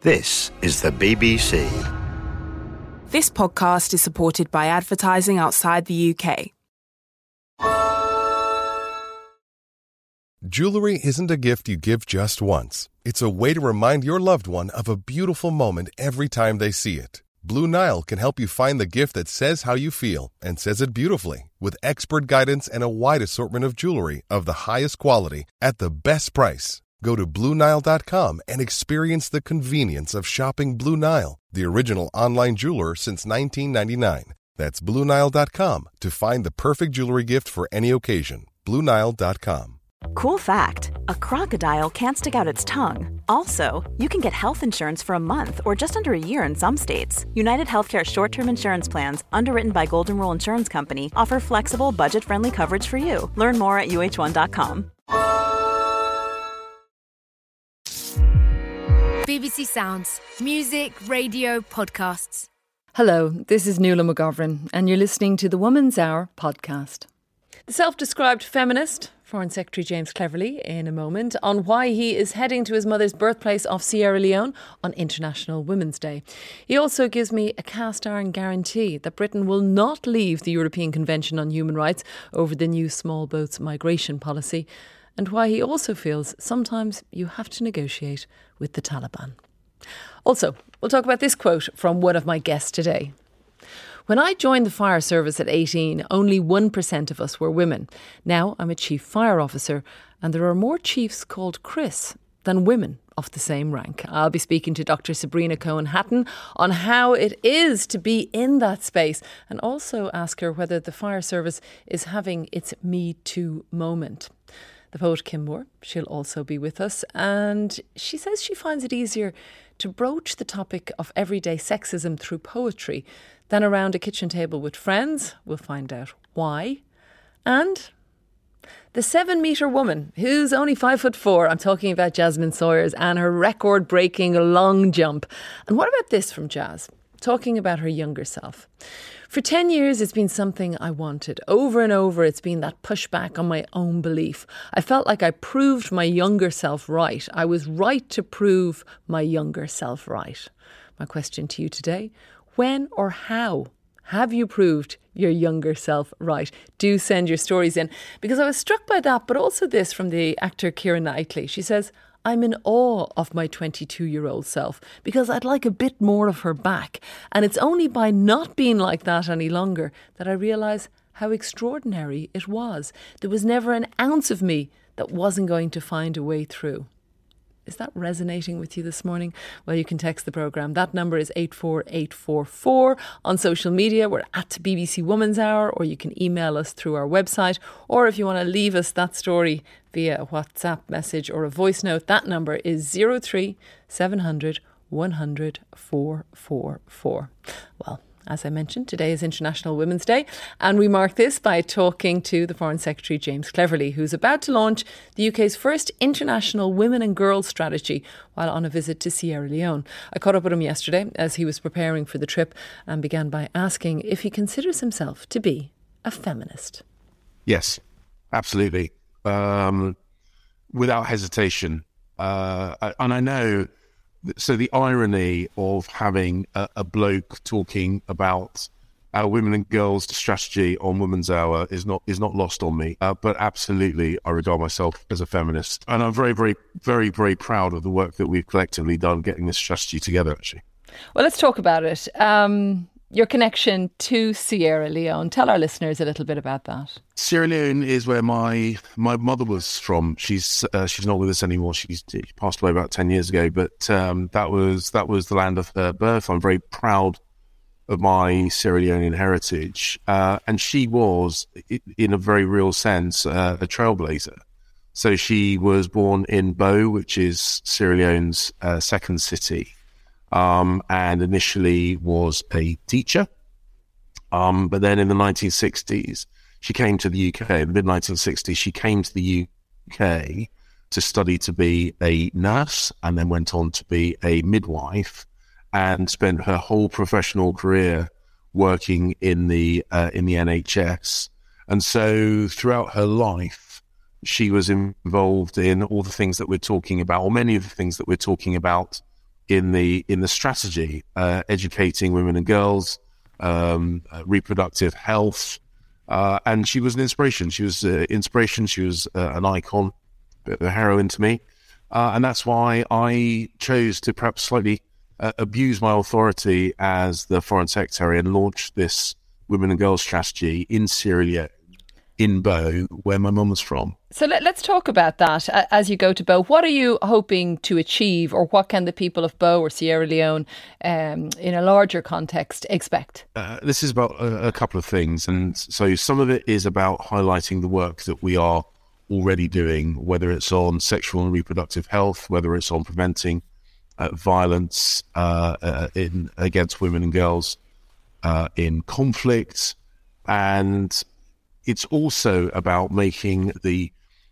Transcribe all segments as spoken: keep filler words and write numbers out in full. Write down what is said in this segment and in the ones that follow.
This is the B B C. This podcast is supported by advertising outside the U K. Jewelry isn't a gift you give just once. It's a way to remind your loved one of a beautiful moment every time they see it. Blue Nile can help you find the gift that says how you feel and says it beautifully, with expert guidance and a wide assortment of jewelry of the highest quality at the best price. Go to Blue Nile dot com and experience the convenience of shopping Blue Nile, the original online jeweler since nineteen ninety-nine. That's Blue Nile dot com to find the perfect jewelry gift for any occasion. Blue Nile dot com. Cool fact, a crocodile can't stick out its tongue. Also, you can get health insurance for a month or just under a year in some states. United Healthcare short-term insurance plans, underwritten by Golden Rule Insurance Company, offer flexible, budget-friendly coverage for you. Learn more at U H one dot com. B B C Sounds. Music, radio, podcasts. Hello, this is Nuala McGovern, and you're listening to the Woman's Hour podcast. The self-described feminist, Foreign Secretary James Cleverly, in a moment, on why he is heading to his mother's birthplace of Sierra Leone on International Women's Day. He also gives me a cast-iron guarantee that Britain will not leave the European Convention on Human Rights over the new small boats migration policy, and why he also feels sometimes you have to negotiate with the Taliban. Also, we'll talk about this quote from one of my guests today. When I joined the fire service at eighteen, only one percent of us were women. Now I'm a chief fire officer, and there are more chiefs called Chris than women of the same rank. I'll be speaking to Doctor Sabrina Cohen-Hatton on how it is to be in that space, and also ask her whether the fire service is having its Me Too moment. The poet Kim Moore, she'll also be with us, and she says she finds it easier to broach the topic of everyday sexism through poetry than around a kitchen table with friends. We'll find out why. And the seven-metre woman who's only five foot four, I'm talking about Jasmine Sawyers and her record-breaking long jump. And what about this from Jazz, talking about her younger self? For ten years, it's been something I wanted. Over and over, it's been that pushback on my own belief. I felt like I proved my younger self right. I was right to prove my younger self right. My question to you today, when or how have you proved your younger self right? Do send your stories in, because I was struck by that, but also this from the actor Keira Knightley. She says, I'm in awe of my twenty-two-year-old self because I'd like a bit more of her back. And it's only by not being like that any longer that I realise how extraordinary it was. There was never an ounce of me that wasn't going to find a way through. Is that resonating with you this morning? Well, you can text the programme. That number is eight four eight four four. On social media, we're at B B C Woman's Hour, or you can email us through our website. Or if you want to leave us that story via a WhatsApp message or a voice note, that number is zero three seven hundred one hundred four four four. Well, as I mentioned, today is International Women's Day, and we mark this by talking to the Foreign Secretary James Cleverly, who's about to launch the U K's first international women and girls strategy while on a visit to Sierra Leone. I caught up with him yesterday as he was preparing for the trip and began by asking if he considers himself to be a feminist. Yes, absolutely. Um, without hesitation. Uh, and I know... So the irony of having a, a bloke talking about our women and girls strategy on Women's Hour is not is not lost on me. Uh, but absolutely, I regard myself as a feminist. And I'm very, very, very, very proud of the work that we've collectively done getting this strategy together, actually. Well, let's talk about it. Um, your connection to Sierra Leone. Tell our listeners a little bit about that. Sierra Leone is where my my mother was from. She's uh, she's not with us anymore. She's she passed away about ten years ago. But um, that was that was the land of her birth. I'm very proud of my Sierra Leonean heritage. Uh, and she was, in a very real sense, uh, a trailblazer. So she was born in Bo, which is Sierra Leone's uh, second city. Um, and initially was a teacher. Um, but then in the nineteen sixties, she came to the U K. In the mid nineteen sixties, she came to the U K to study to be a nurse, and then went on to be a midwife, and spent her whole professional career working in the uh, in the N H S. And so throughout her life, she was involved in all the things that we're talking about, or many of the things that we're talking about in the in the strategy, uh, educating women and girls, um, uh, reproductive health, uh, and she was an inspiration. She was uh, inspiration. She was uh, an icon, a bit of a heroine to me, uh, and that's why I chose to perhaps slightly uh, abuse my authority as the Foreign Secretary and launch this women and girls strategy in Sierra Leone, in Bo, where my mum was from. So let, let's talk about that as you go to Bo. What are you hoping to achieve, or what can the people of Bo or Sierra Leone um, in a larger context expect? Uh, this is about a, a couple of things. And so some of it is about highlighting the work that we are already doing, whether it's on sexual and reproductive health, whether it's on preventing uh, violence uh, uh, in against women and girls uh, in conflict. And it's also about making the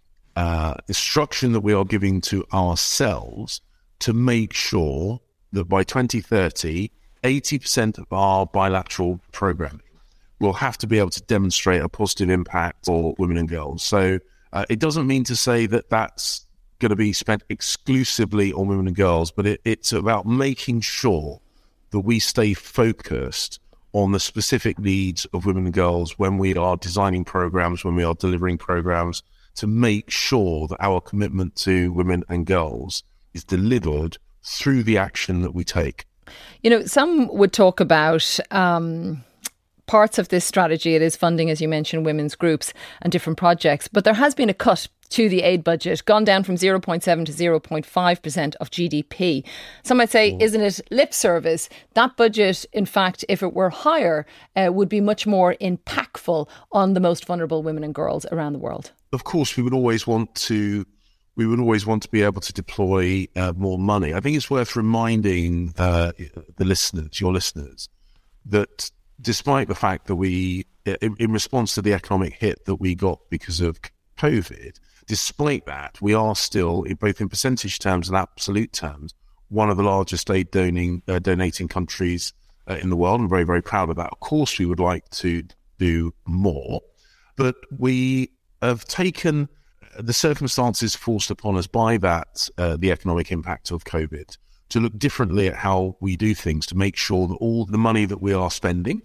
uh, instruction that we are giving to ourselves to make sure that by twenty thirty, eighty percent of our bilateral programming will have to be able to demonstrate a positive impact for women and girls. So uh, it doesn't mean to say that that's going to be spent exclusively on women and girls, but it, it's about making sure that we stay focused on the specific needs of women and girls when we are designing programs, when we are delivering programs, to make sure that our commitment to women and girls is delivered through the action that we take. You know, some would talk about um, parts of this strategy. It is funding, as you mentioned, women's groups and different projects, but there has been a cut to the aid budget, gone down from zero point seven to zero point five percent of G D P. Some might say, oh. isn't it lip service? That budget, in fact, if it were higher, uh, would be much more impactful on the most vulnerable women and girls around the world. Of course, we would always want to we would always want to be able to deploy uh, more money. I think it's worth reminding uh, the listeners, your listeners, that despite the fact that we, in, in response to the economic hit that we got because of COVID, despite that, we are still, both in percentage terms and absolute terms, one of the largest aid donating, uh, donating countries uh, in the world. I'm very, very proud of that. Of course, we would like to do more, but we have taken the circumstances forced upon us by that, uh, the economic impact of COVID, to look differently at how we do things, to make sure that all the money that we are spending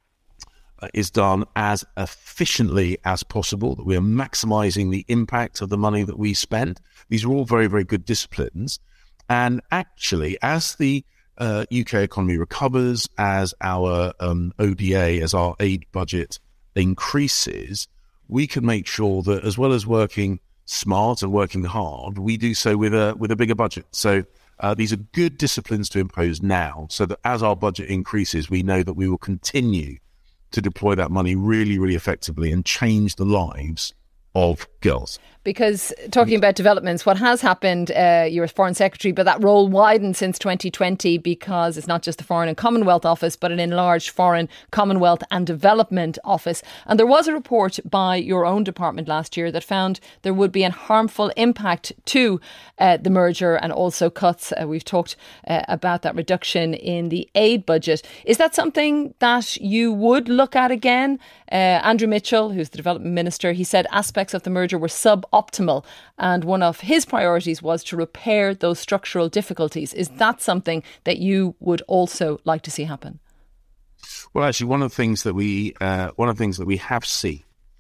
uh, is done as efficiently as possible, that we are maximising the impact of the money that we spend. These are all very, very good disciplines. And actually, as the uh, U K economy recovers, as our um, O D A, as our aid budget increases, we can make sure that, as well as working smart and working hard, we do so with a with a bigger budget. So uh, these are good disciplines to impose now, so that as our budget increases, we know that we will continue to deploy that money really, really effectively and change the lives of girls. Because talking about developments, what has happened, uh, you're a Foreign Secretary, but that role widened since twenty twenty because it's not just the Foreign and Commonwealth Office, but an enlarged Foreign, Commonwealth and Development Office. And there was a report by your own department last year that found there would be a harmful impact to uh, the merger and also cuts. Uh, we've talked uh, about that reduction in the aid budget. Is that something that you would look at again? Uh, Andrew Mitchell, who's the Development Minister, he said aspects of the merger were suboptimal, and one of his priorities was to repair those structural difficulties. Is that something that you would also like to see happen? Well, actually, one of the things that we uh, one of the things that we have seen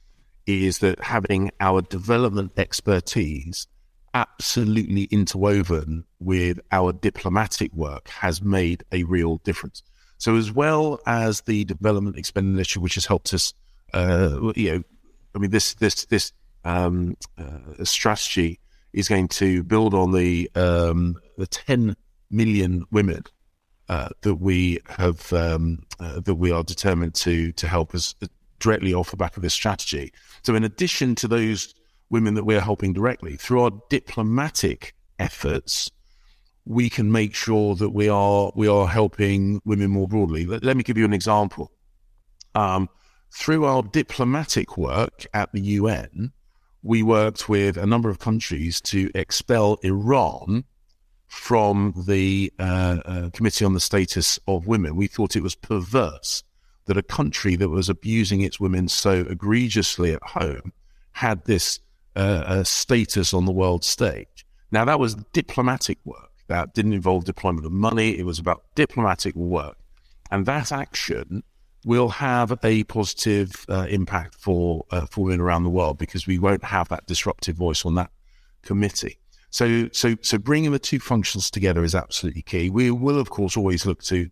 is that having our development expertise absolutely interwoven with our diplomatic work has made a real difference. So, as well as the development expenditure, which has helped us, uh, you know, I mean, this this this um, uh, strategy is going to build on the um, the ten million women uh, that we have um, uh, that we are determined to to help us directly off the back of this strategy. So, in addition to those women that we are helping directly through our diplomatic efforts, we can make sure that we are we are helping women more broadly. Let, let me give you an example. Um, through our diplomatic work at the U N, we worked with a number of countries to expel Iran from the uh, uh, Committee on the Status of Women. We thought it was perverse that a country that was abusing its women so egregiously at home had this uh, uh, status on the world stage. Now, that was diplomatic work. That didn't involve deployment of money. It was about diplomatic work. And that action will have a positive uh, impact for, uh, for women around the world, because we won't have that disruptive voice on that committee. So, so, so bringing the two functions together is absolutely key. We will, of course, always look to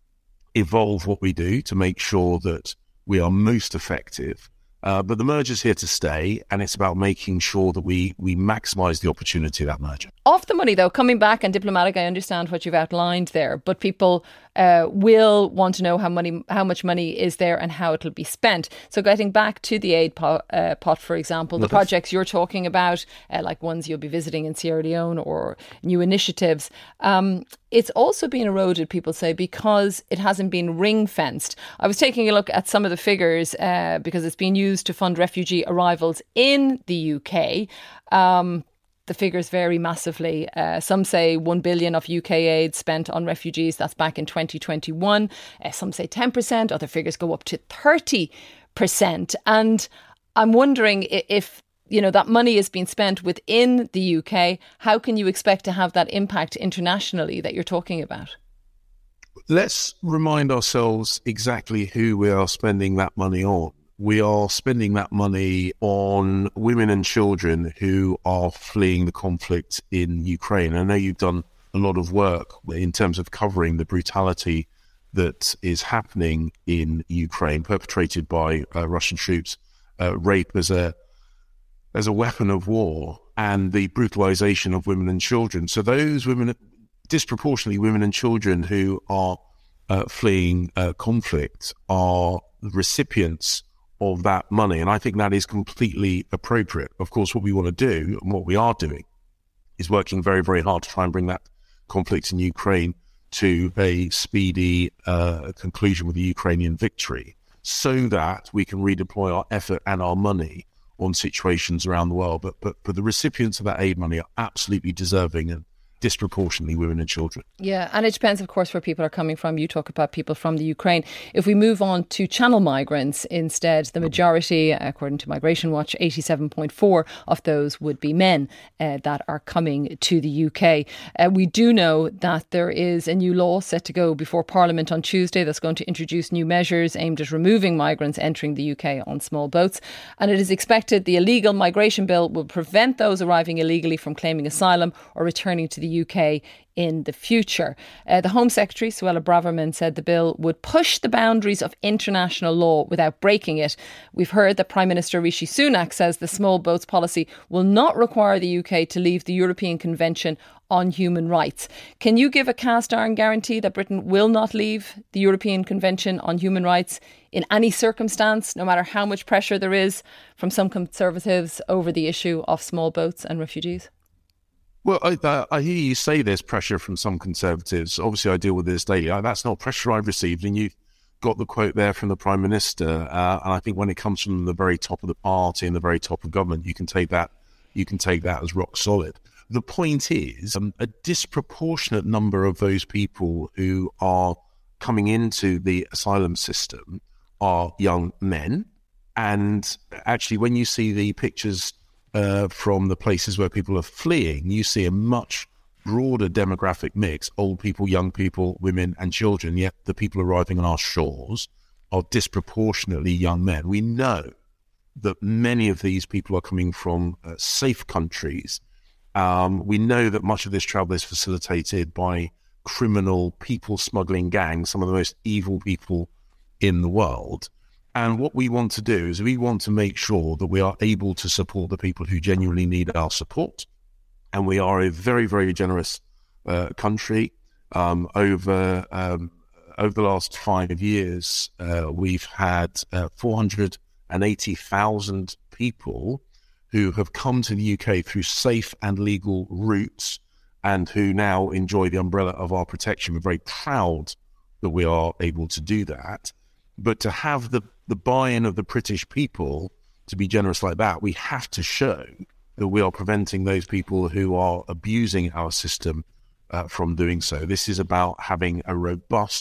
evolve what we do to make sure that we are most effective. Uh, but the merger's here to stay, and it's about making sure that we we maximise the opportunity of that merger. Off the money, though, coming back and diplomatic, I understand what you've outlined there, but people uh, will want to know how money, how much money is there and how it'll be spent. So getting back to the aid pot, uh, pot for example, the projects you're talking about, uh, like ones you'll be visiting in Sierra Leone or new initiatives, um, it's also been eroded, people say, because it hasn't been ring-fenced. I was taking a look at some of the figures uh, because it's been used to fund refugee arrivals in the U K. Um, the figures vary massively. Uh, some say one billion of U K aid spent on refugees. That's back in twenty twenty-one. Uh, some say ten percent. Other figures go up to thirty percent. And I'm wondering if, you know, that money is being spent within the U K. How can you expect to have that impact internationally that you're talking about? Let's remind ourselves exactly who we are spending that money on. We are spending that money on women and children who are fleeing the conflict in Ukraine. I know you've done a lot of work in terms of covering the brutality that is happening in Ukraine, perpetrated by uh, Russian troops, uh, rape as a as a weapon of war, and the brutalization of women and children. So those women, disproportionately women and children who are uh, fleeing uh, conflict, are recipients of that money. And I think that is completely appropriate. Of course, what we want to do, and what we are doing, is working very, very hard to try and bring that conflict in Ukraine to a speedy uh, conclusion with the Ukrainian victory, so that we can redeploy our effort and our money on situations around the world. But, but, but the recipients of that aid money are absolutely deserving, and disproportionately women and children. Yeah, and it depends, of course, where people are coming from. You talk about people from the Ukraine. If we move on to channel migrants instead, the majority, according to Migration Watch, eighty-seven point four of those would be men uh, that are coming to the U K. Uh, we do know that there is a new law set to go before Parliament on Tuesday that's going to introduce new measures aimed at removing migrants entering the U K on small boats. And it is expected the illegal migration bill will prevent those arriving illegally from claiming asylum or returning to the U K in the future. Uh, the Home Secretary, Suella Braverman, said the bill would push the boundaries of international law without breaking it. We've heard that Prime Minister Rishi Sunak says the small boats policy will not require the U K to leave the European Convention on Human Rights. Can you give a cast iron guarantee that Britain will not leave the European Convention on Human Rights in any circumstance, no matter how much pressure there is from some Conservatives over the issue of small boats and refugees? Well, I, uh, I hear you say there's pressure from some Conservatives. Obviously, I deal with this daily. That's not pressure I've received. And you got the quote there from the Prime Minister. Uh, and I think when it comes from the very top of the party and the very top of government, you can take that, you can take that as rock solid. The point is, um, a disproportionate number of those people who are coming into the asylum system are young men. And actually, when you see the pictures Uh, from the places where people are fleeing, you see a much broader demographic mix: old people, young people, women and children. Yet the people arriving on our shores are disproportionately young men. We know that many of these people are coming from uh, safe countries. Um, we know that much of this travel is facilitated by criminal people smuggling gangs, some of the most evil people in the world. And what we want to do is we want to make sure that we are able to support the people who genuinely need our support. And we are a very, very generous uh, country. Um, over um, over the last five years, uh, we've had uh, four hundred eighty thousand people who have come to the U K through safe and legal routes, and who now enjoy the umbrella of our protection. We're very proud that we are able to do that. But to have the, the buy-in of the British people to be generous like that, we have to show that we are preventing those people who are abusing our system uh, from doing so. This is about having a robust,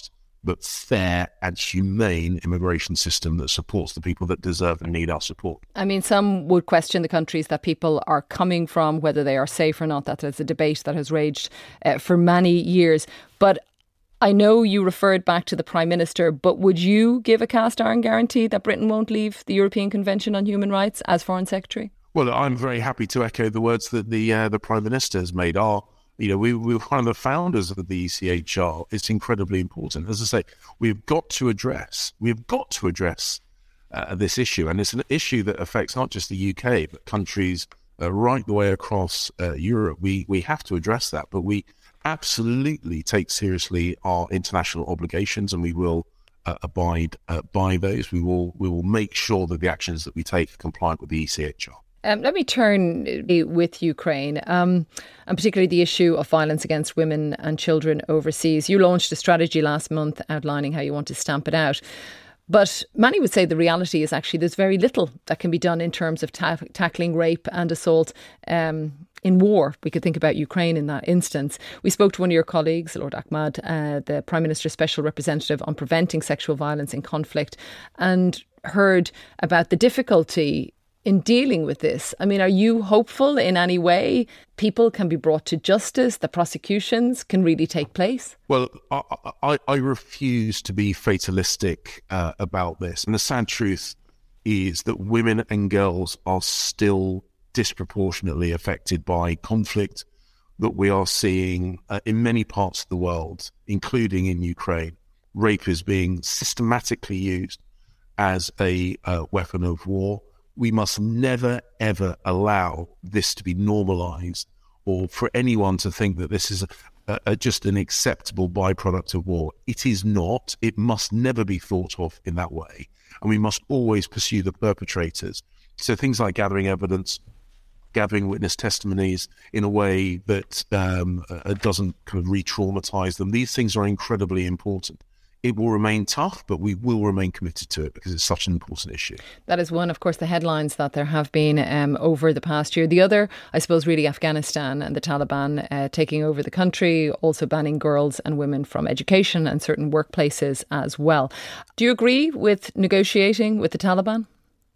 but fair and humane immigration system that supports the people that deserve and need our support. I mean, some would question the countries that people are coming from, whether they are safe or not. That is a debate that has raged uh, for many years. But I know you referred back to the Prime Minister, but would you give a cast iron guarantee that Britain won't leave the European Convention on Human Rights as Foreign Secretary? Well, I'm very happy to echo the words that the uh, the Prime Minister has made. Our You know, we, we were one of the founders of the E C H R. It's incredibly important. As I say, we've got to address, we've got to address uh, this issue. And it's an issue that affects not just the U K, but countries uh, right the way across uh, Europe. We we have to address that. But we absolutely take seriously our international obligations, and we will uh, abide uh, by those. We will we will make sure that the actions that we take are compliant with the E C H R. Um, let me turn with Ukraine, um, and particularly the issue of violence against women and children overseas. You launched a strategy last month outlining how you want to stamp it out. But many would say the reality is actually there's very little that can be done in terms of ta- tackling rape and assault um, in war. We could think about Ukraine in that instance. We spoke to one of your colleagues, Lord Ahmad, uh, the Prime Minister's Special Representative on Preventing Sexual Violence in Conflict, and heard about the difficulty in dealing with this. I mean, are you hopeful in any way people can be brought to justice, the prosecutions can really take place? Well, I, I, I refuse to be fatalistic uh, about this. And the sad truth is that women and girls are still disproportionately affected by conflict that we are seeing uh, in many parts of the world, including in Ukraine. Rape is being systematically used as a uh, weapon of war. We must never, ever allow this to be normalised, or for anyone to think that this is a, a, just an acceptable byproduct of war. It is not. It must never be thought of in that way. And we must always pursue the perpetrators. So things like gathering evidence, gathering witness testimonies in a way that um, uh, doesn't kind of re-traumatise them. These things are incredibly important. It will remain tough, but we will remain committed to it because it's such an important issue. That is one, of course, the headlines that there have been um, over the past year. The other, I suppose, really Afghanistan and the Taliban uh, taking over the country, also banning girls and women from education and certain workplaces as well. Do you agree with negotiating with the Taliban?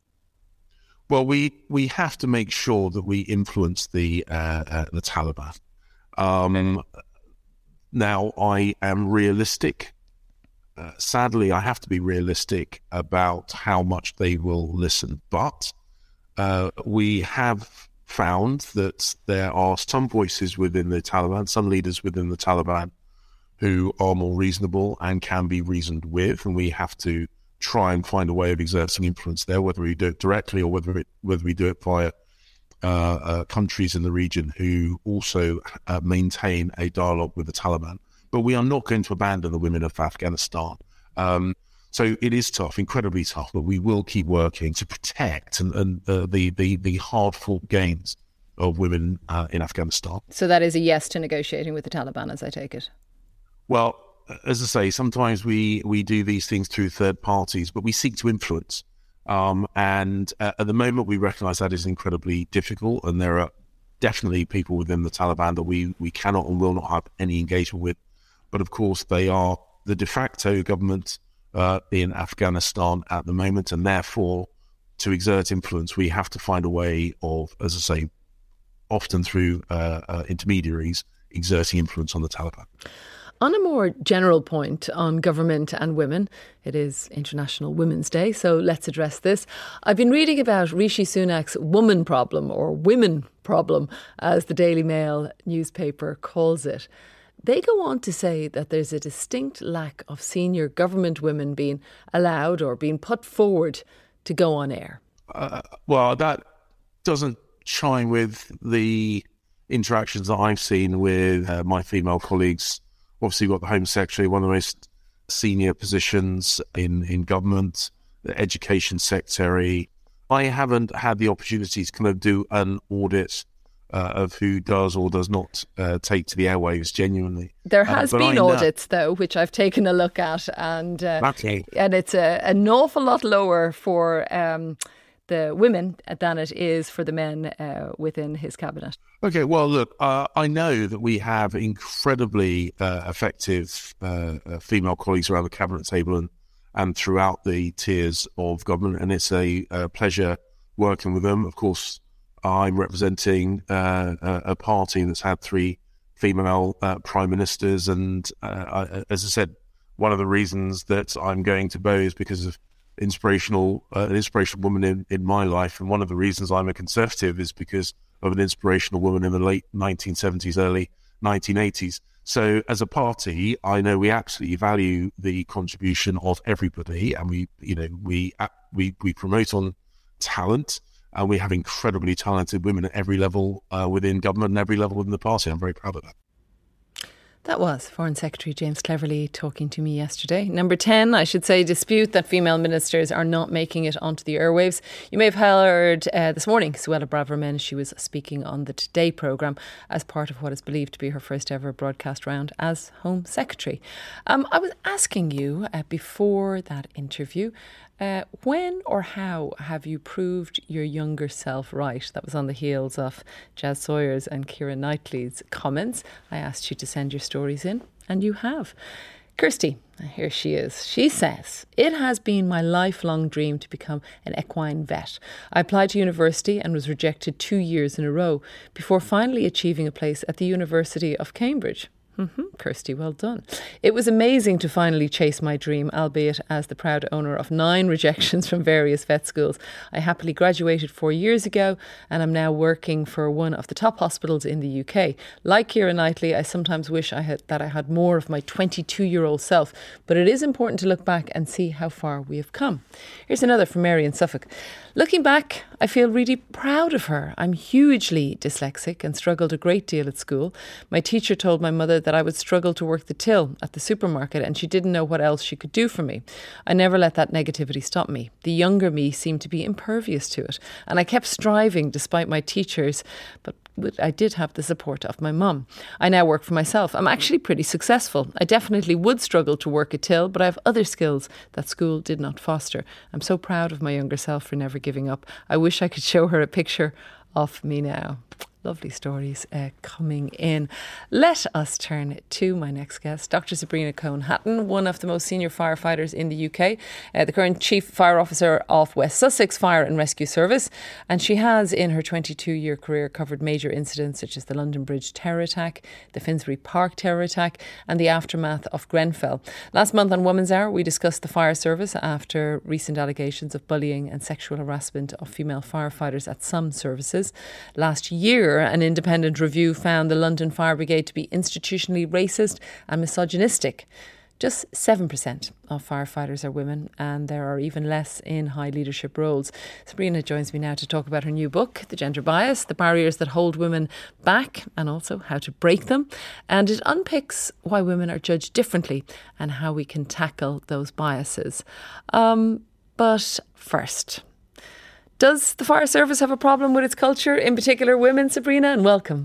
Well, we, we have to make sure that we influence the uh, uh, the Taliban. Um, now, I am realistic. Uh, sadly, I have to be realistic about how much they will listen. But uh, we have found that there are some voices within the Taliban, some leaders within the Taliban who are more reasonable and can be reasoned with. And we have to try and find a way of exerting influence there, whether we do it directly or whether it, whether we do it via uh, uh, countries in the region who also uh, maintain a dialogue with the Taliban. But we are not going to abandon the women of Afghanistan. Um, so it is tough, incredibly tough, but we will keep working to protect and, and uh, the, the, the hard-fought gains of women uh, in Afghanistan. So that is a yes to negotiating with the Taliban, as I take it? Well, as I say, sometimes we, we do these things through third parties, but we seek to influence. Um, and uh, at the moment, we recognise that is incredibly difficult, and there are definitely people within the Taliban that we, we cannot and will not have any engagement with. But of course, they are the de facto government uh, in Afghanistan at the moment, and therefore, to exert influence, we have to find a way of, as I say, often through uh, uh, intermediaries, exerting influence on the Taliban. On a more general point on government and women, it is International Women's Day, so let's address this. I've been reading about Rishi Sunak's woman problem, or women problem, as the Daily Mail newspaper calls it. They go on to say that there's a distinct lack of senior government women being allowed or being put forward to go on air. Uh, well, that doesn't chime with the interactions that I've seen with uh, my female colleagues. Obviously, you've got the Home Secretary, one of the most senior positions in, in government, the Education Secretary. I haven't had the opportunity to kind of do an audit Uh, of who does or does not uh, take to the airwaves genuinely. There has uh, been I audits, know. though, which I've taken a look at, and uh, okay. and it's a, an awful lot lower for um, the women than it is for the men uh, within his cabinet? Okay, well, look, uh, I know that we have incredibly uh, effective uh, uh, female colleagues around the cabinet table and, and throughout the tiers of government, and it's a, a pleasure working with them. Of course, I'm representing uh, a, a party that's had three female uh, prime ministers, and uh, I, as I said, one of the reasons that I'm going to Bow is because of inspirational, uh, an inspirational woman in, in my life. And one of the reasons I'm a Conservative is because of an inspirational woman in the late nineteen seventies, early nineteen eighties. So as a party, I know we absolutely value the contribution of everybody, and we, you know, we, we, we promote on talent, and we have incredibly talented women at every level uh, within government and every level within the party. I'm very proud of that. That was Foreign Secretary James Cleverly talking to me yesterday. Number ten, I should say, dispute that female ministers are not making it onto the airwaves. You may have heard uh, this morning Suella Braverman, she was speaking on the Today programme as part of what is believed to be her first ever broadcast round as Home Secretary. Um, I was asking you uh, before that interview, Uh, when or how have you proved your younger self right? That was on the heels of Jazz Sawyer's and Keira Knightley's comments. I asked you to send your stories in, and you have. Kirsty, here she is. She says, "It has been my lifelong dream to become an equine vet. I applied to university and was rejected two years in a row before finally achieving a place at the University of Cambridge." Mm-hmm. Kirsty, well done. "It was amazing to finally chase my dream, albeit as the proud owner of nine rejections from various vet schools. I happily graduated four years ago and I'm now working for one of the top hospitals in the U K. Like Keira Knightley, I sometimes wish I had that I had more of my twenty-two-year-old self, but it is important to look back and see how far we have come." Here's another from Mary in Suffolk. "Looking back, I feel really proud of her. I'm hugely dyslexic and struggled a great deal at school. My teacher told my mother that I would struggle to work the till at the supermarket and she didn't know what else she could do for me. I never let that negativity stop me. The younger me seemed to be impervious to it, and I kept striving despite my teachers, but I did have the support of my mum. I now work for myself. I'm actually pretty successful. I definitely would struggle to work a till, but I have other skills that school did not foster. I'm so proud of my younger self for never giving up. I wish I could show her a picture of me now." Lovely stories uh, coming in. Let us turn to my next guest, Doctor Sabrina Cohen-Hatton, one of the most senior firefighters in the U K, uh, the current Chief Fire Officer of West Sussex Fire and Rescue Service. And she has, in her twenty-two-year career, covered major incidents such as the London Bridge terror attack, the Finsbury Park terror attack, and the aftermath of Grenfell. Last month on Women's Hour, we discussed the fire service after recent allegations of bullying and sexual harassment of female firefighters at some services. Last year, an independent review found the London Fire Brigade to be institutionally racist and misogynistic. Just seven percent of firefighters are women, and there are even less in high leadership roles. Sabrina joins me now to talk about her new book, The Gender Bias, The Barriers That Hold Women Back, and also how to break them. And it unpicks why women are judged differently and how we can tackle those biases. Um, but first, does the fire service have a problem with its culture, in particular women, Sabrina? And welcome.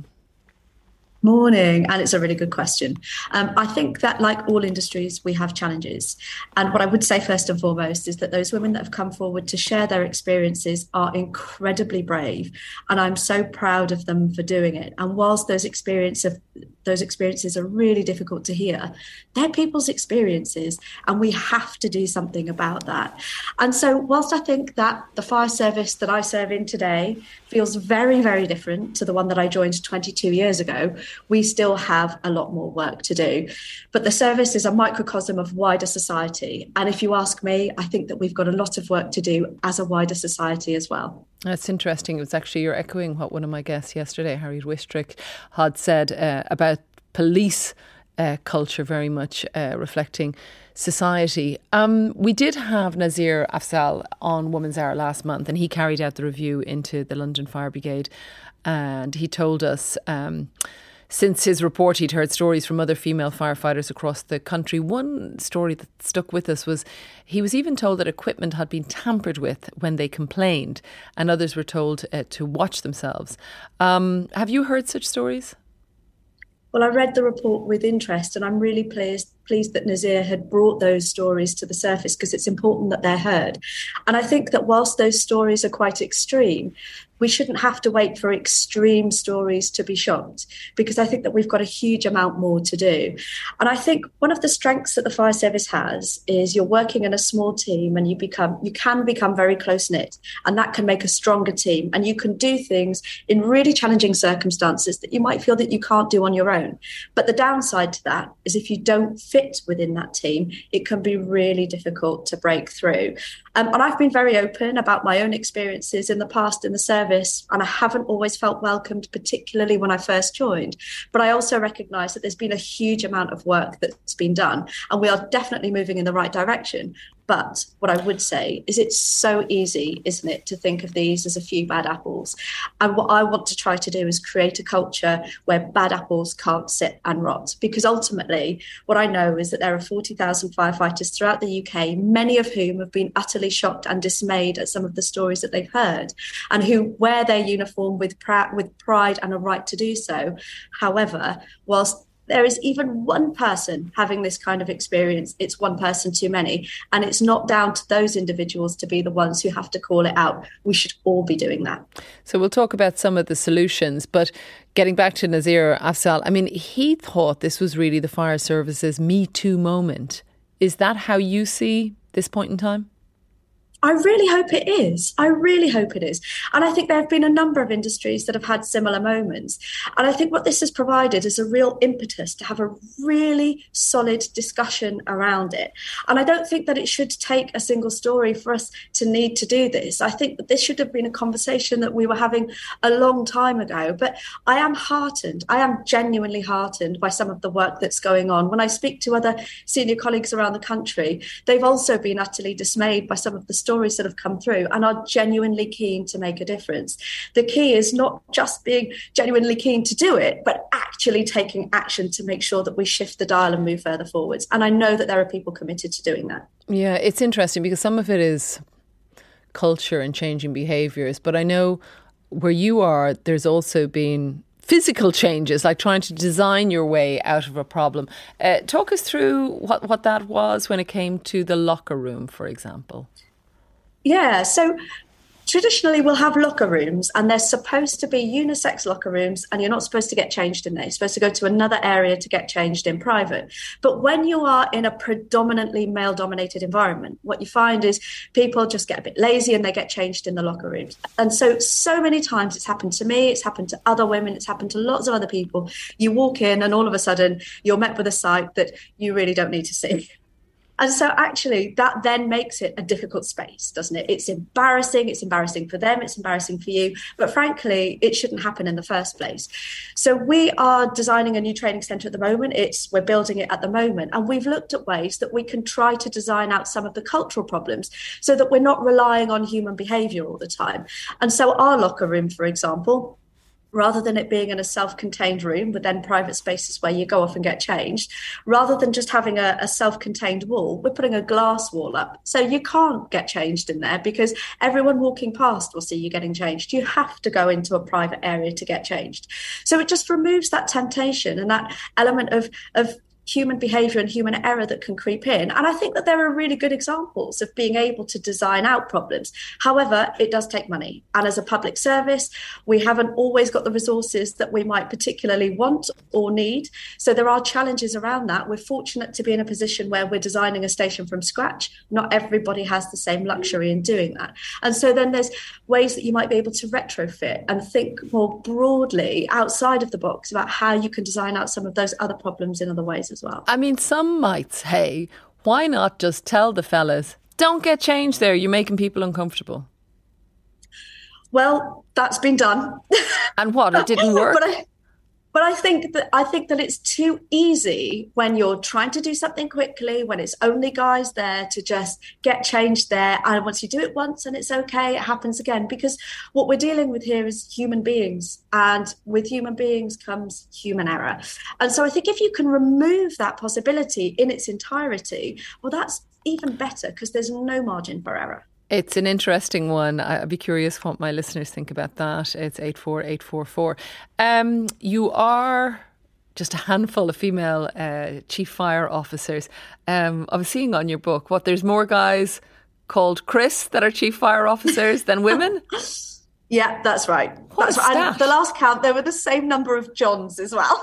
Morning, and it's a really good question. Um, I think that, like all industries, we have challenges. And what I would say first and foremost is that those women that have come forward to share their experiences are incredibly brave, and I'm so proud of them for doing it. And whilst those experiences those experiences are really difficult to hear, they're people's experiences, and we have to do something about that. And so whilst I think that the fire service that I serve in today feels very, very different to the one that I joined twenty-two years ago, we still have a lot more work to do. But the service is a microcosm of wider society. And if you ask me, I think that we've got a lot of work to do as a wider society as well. That's interesting. It was actually, you're echoing what one of my guests yesterday, Harriet Wistrick, had said uh, about police uh, culture very much uh, reflecting society. Um, we did have Nazir Afzal on Women's Hour last month, and he carried out the review into the London Fire Brigade, and he told us um, since his report he'd heard stories from other female firefighters across the country. One story that stuck with us was he was even told that equipment had been tampered with when they complained, and others were told uh, to watch themselves. Um, have you heard such stories? Well, I read the report with interest, and I'm really pleased pleased that Nazir had brought those stories to the surface, because it's important that they're heard. And I think that whilst those stories are quite extreme, we shouldn't have to wait for extreme stories to be shocked, because I think that we've got a huge amount more to do. And I think one of the strengths that the fire service has is you're working in a small team, and you become you can become very close-knit, and that can make a stronger team, and you can do things in really challenging circumstances that you might feel that you can't do on your own. But the downside to that is if you don't fit within that team, it can be really difficult to break through. Um, and I've been very open about my own experiences in the past in the service, and I haven't always felt welcomed, particularly when I first joined. But I also recognise that there's been a huge amount of work that's been done, and we are definitely moving in the right direction. But what I would say is it's so easy, isn't it, to think of these as a few bad apples. And what I want to try to do is create a culture where bad apples can't sit and rot. Because ultimately, what I know is that there are forty thousand firefighters throughout the U K, many of whom have been utterly shocked and dismayed at some of the stories that they've heard, and who wear their uniform with, pr- with pride and a right to do so. However, whilst there is even one person having this kind of experience, it's one person too many. And it's not down to those individuals to be the ones who have to call it out. We should all be doing that. So we'll talk about some of the solutions. But getting back to Nazir Afzal, I mean, he thought this was really the fire service's Me Too moment. Is that how you see this point in time? I really hope it is. I really hope it is. And I think there have been a number of industries that have had similar moments. And I think what this has provided is a real impetus to have a really solid discussion around it. And I don't think that it should take a single story for us to need to do this. I think that this should have been a conversation that we were having a long time ago. But I am heartened. I am genuinely heartened by some of the work that's going on. When I speak to other senior colleagues around the country, they've also been utterly dismayed by some of the stories that have come through and are genuinely keen to make a difference. The key is not just being genuinely keen to do it, but actually taking action to make sure that we shift the dial and move further forwards. And I know that there are people committed to doing that. Yeah, it's interesting because some of it is culture and changing behaviours. But I know where you are, there's also been physical changes, like trying to design your way out of a problem. Uh, talk us through what, what that was when it came to the locker room, for example. Yeah, so traditionally we'll have locker rooms, and they're supposed to be unisex locker rooms, and you're not supposed to get changed in there. You're supposed to go to another area to get changed in private. But when you are in a predominantly male-dominated environment, what you find is people just get a bit lazy and they get changed in the locker rooms. And so, so many times it's happened to me, it's happened to other women, it's happened to lots of other people. You walk in and all of a sudden you're met with a sight that you really don't need to see. And so actually that then makes it a difficult space, doesn't it? It's embarrassing. It's embarrassing for them. It's embarrassing for you. But frankly, it shouldn't happen in the first place. So we are designing a new training centre at the moment. It's we're building it at the moment. And we've looked at ways that we can try to design out some of the cultural problems so that we're not relying on human behaviour all the time. And so our locker room, for example, rather than it being in a self-contained room with then private spaces where you go off and get changed, rather than just having a, a self-contained wall, we're putting a glass wall up. So you can't get changed in there because everyone walking past will see you getting changed. You have to go into a private area to get changed. So it just removes that temptation and that element of, of human behaviour and human error that can creep in. And I think that there are really good examples of being able to design out problems. However, it does take money. And as a public service, we haven't always got the resources that we might particularly want or need. So there are challenges around that. We're fortunate to be in a position where we're designing a station from scratch. Not everybody has the same luxury in doing that. And so then there's ways that you might be able to retrofit and think more broadly outside of the box about how you can design out some of those other problems in other ways as well. I mean, some might say, why not just tell the fellas, don't get changed there, you're making people uncomfortable? Well, that's been done. And what, it didn't work? but I, but I think that I think that it's too easy when you're trying to do something quickly, when it's only guys there, to just get changed there. And once you do it once and it's okay, it happens again. Because what we're dealing with here is human beings. And with human beings comes human error. And so I think if you can remove that possibility in its entirety, well, that's even better because there's no margin for error. It's an interesting one. I'd be curious what my listeners think about that. It's eight four eight four four. Um, you are just a handful of female uh, chief fire officers. Um, I was seeing on your book, what, there's more guys called Chris that are chief fire officers than women? Yeah, that's right. What That's a right. stat. And the last count, there were the same number of Johns as well.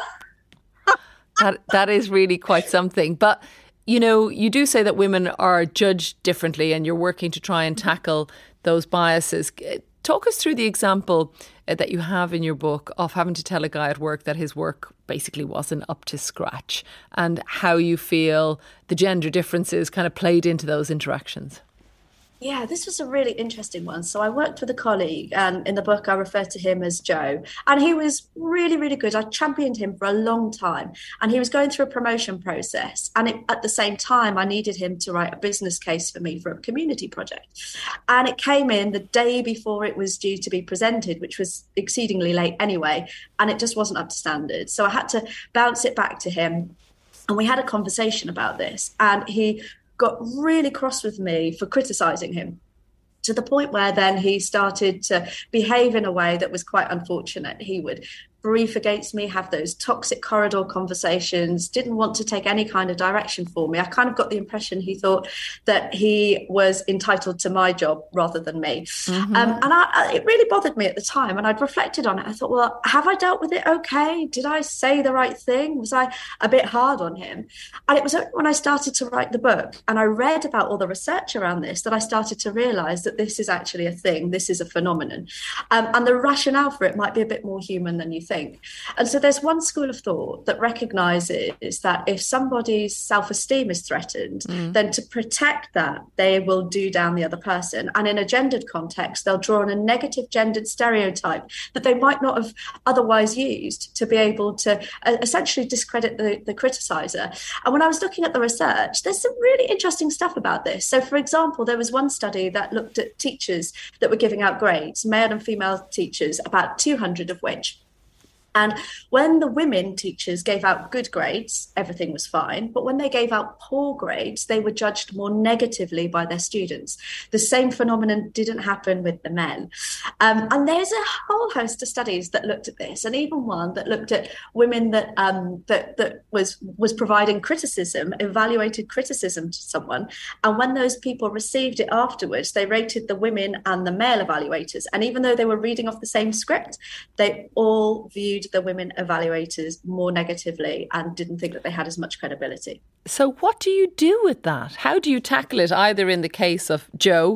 that That is really quite something. But, you know, you do say that women are judged differently and you're working to try and tackle those biases. Talk us through the example uh, that you have in your book of having to tell a guy at work that his work basically wasn't up to scratch, and how you feel the gender differences kind of played into those interactions. Yeah, this was a really interesting one. So I worked with a colleague, and in the book I refer to him as Joe. And he was really, really good. I championed him for a long time. And he was going through a promotion process. And it, at the same time, I needed him to write a business case for me for a community project. And it came in the day before it was due to be presented, which was exceedingly late anyway. And it just wasn't up to standard. So I had to bounce it back to him. And we had a conversation about this. And he got really cross with me for criticising him, to the point where then he started to behave in a way that was quite unfortunate. He would brief against me, have those toxic corridor conversations, didn't want to take any kind of direction for me. I kind of got the impression he thought that he was entitled to my job rather than me. Mm-hmm. Um, and I, it really bothered me at the time. And I'd reflected on it. I thought, well, have I dealt with it okay? Did I say the right thing? Was I a bit hard on him? And it was only when I started to write the book and I read about all the research around this that I started to realise that this is actually a thing. This is a phenomenon. Um, and the rationale for it might be a bit more human than you think. Think. And so there's one school of thought that recognises that if somebody's self-esteem is threatened, mm. then to protect that, they will do down the other person. And in a gendered context, they'll draw on a negative gendered stereotype that they might not have otherwise used to be able to uh, essentially discredit the, the criticiser. And when I was looking at the research, there's some really interesting stuff about this. So, for example, there was one study that looked at teachers that were giving out grades, male and female teachers, about two hundred of which. And when the women teachers gave out good grades, everything was fine. But when they gave out poor grades, they were judged more negatively by their students. The same phenomenon didn't happen with the men. Um, and there's a whole host of studies that looked at this, and even one that looked at women that um, that, that was, was providing criticism, evaluated criticism to someone. And when those people received it afterwards, they rated the women and the male evaluators. And even though they were reading off the same script, they all viewed the women evaluators more negatively and didn't think that they had as much credibility. So what do you do with that? How do you tackle it, either in the case of Joe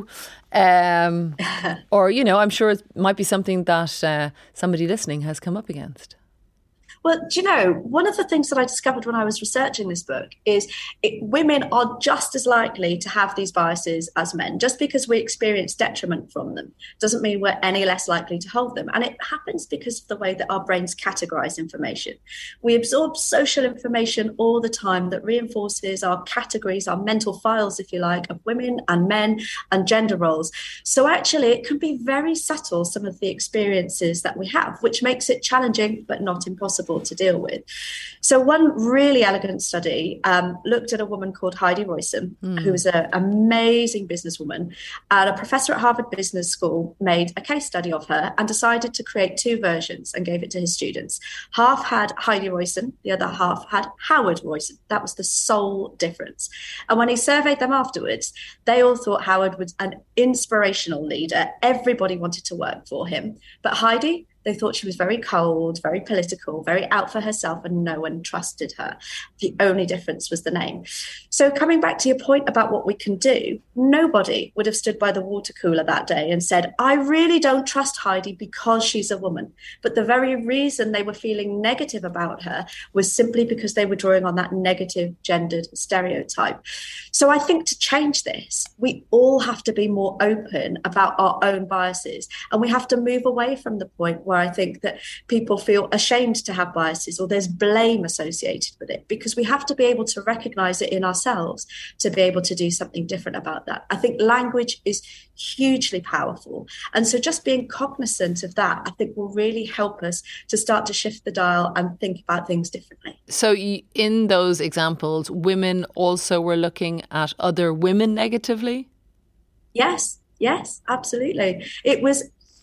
um, or, you know, I'm sure it might be something that uh, somebody listening has come up against? Well, do you know, one of the things that I discovered when I was researching this book is it, women are just as likely to have these biases as men. Just because we experience detriment from them doesn't mean we're any less likely to hold them. And it happens because of the way that our brains categorize information. We absorb social information all the time that reinforces our categories, our mental files, if you like, of women and men and gender roles. So actually, it can be very subtle, some of the experiences that we have, which makes it challenging but not impossible to deal with. So one really elegant study um, looked at a woman called Heidi Roissen, mm. who was an amazing businesswoman, and a professor at Harvard Business School made a case study of her and decided to create two versions and gave it to his students. Half had Heidi Roissen, the other half had Howard Roissen. That was the sole difference. And when he surveyed them afterwards, they all thought Howard was an inspirational leader. Everybody wanted to work for him. But Heidi, they thought she was very cold, very political, very out for herself, and no one trusted her. The only difference was the name. So coming back to your point about what we can do, nobody would have stood by the water cooler that day and said, I really don't trust Heidi because she's a woman. But the very reason they were feeling negative about her was simply because they were drawing on that negative gendered stereotype. So I think to change this, we all have to be more open about our own biases, and we have to move away from the point where I think that people feel ashamed to have biases or there's blame associated with it, because we have to be able to recognise it in ourselves to be able to do something different about that. I think language is hugely powerful. And so just being cognizant of that, I think, will really help us to start to shift the dial and think about things differently. So you, in those examples, women also were looking at other women negatively? Yes, yes, absolutely. It was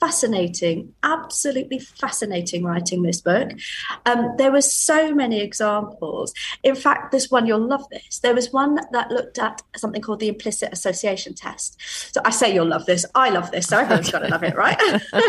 fascinating, absolutely fascinating writing this book. Um, there were so many examples. In fact, this one, you'll love this. There was one that looked at something called the implicit association test. So I say you'll love this. I love this. So everyone's got to love it, right?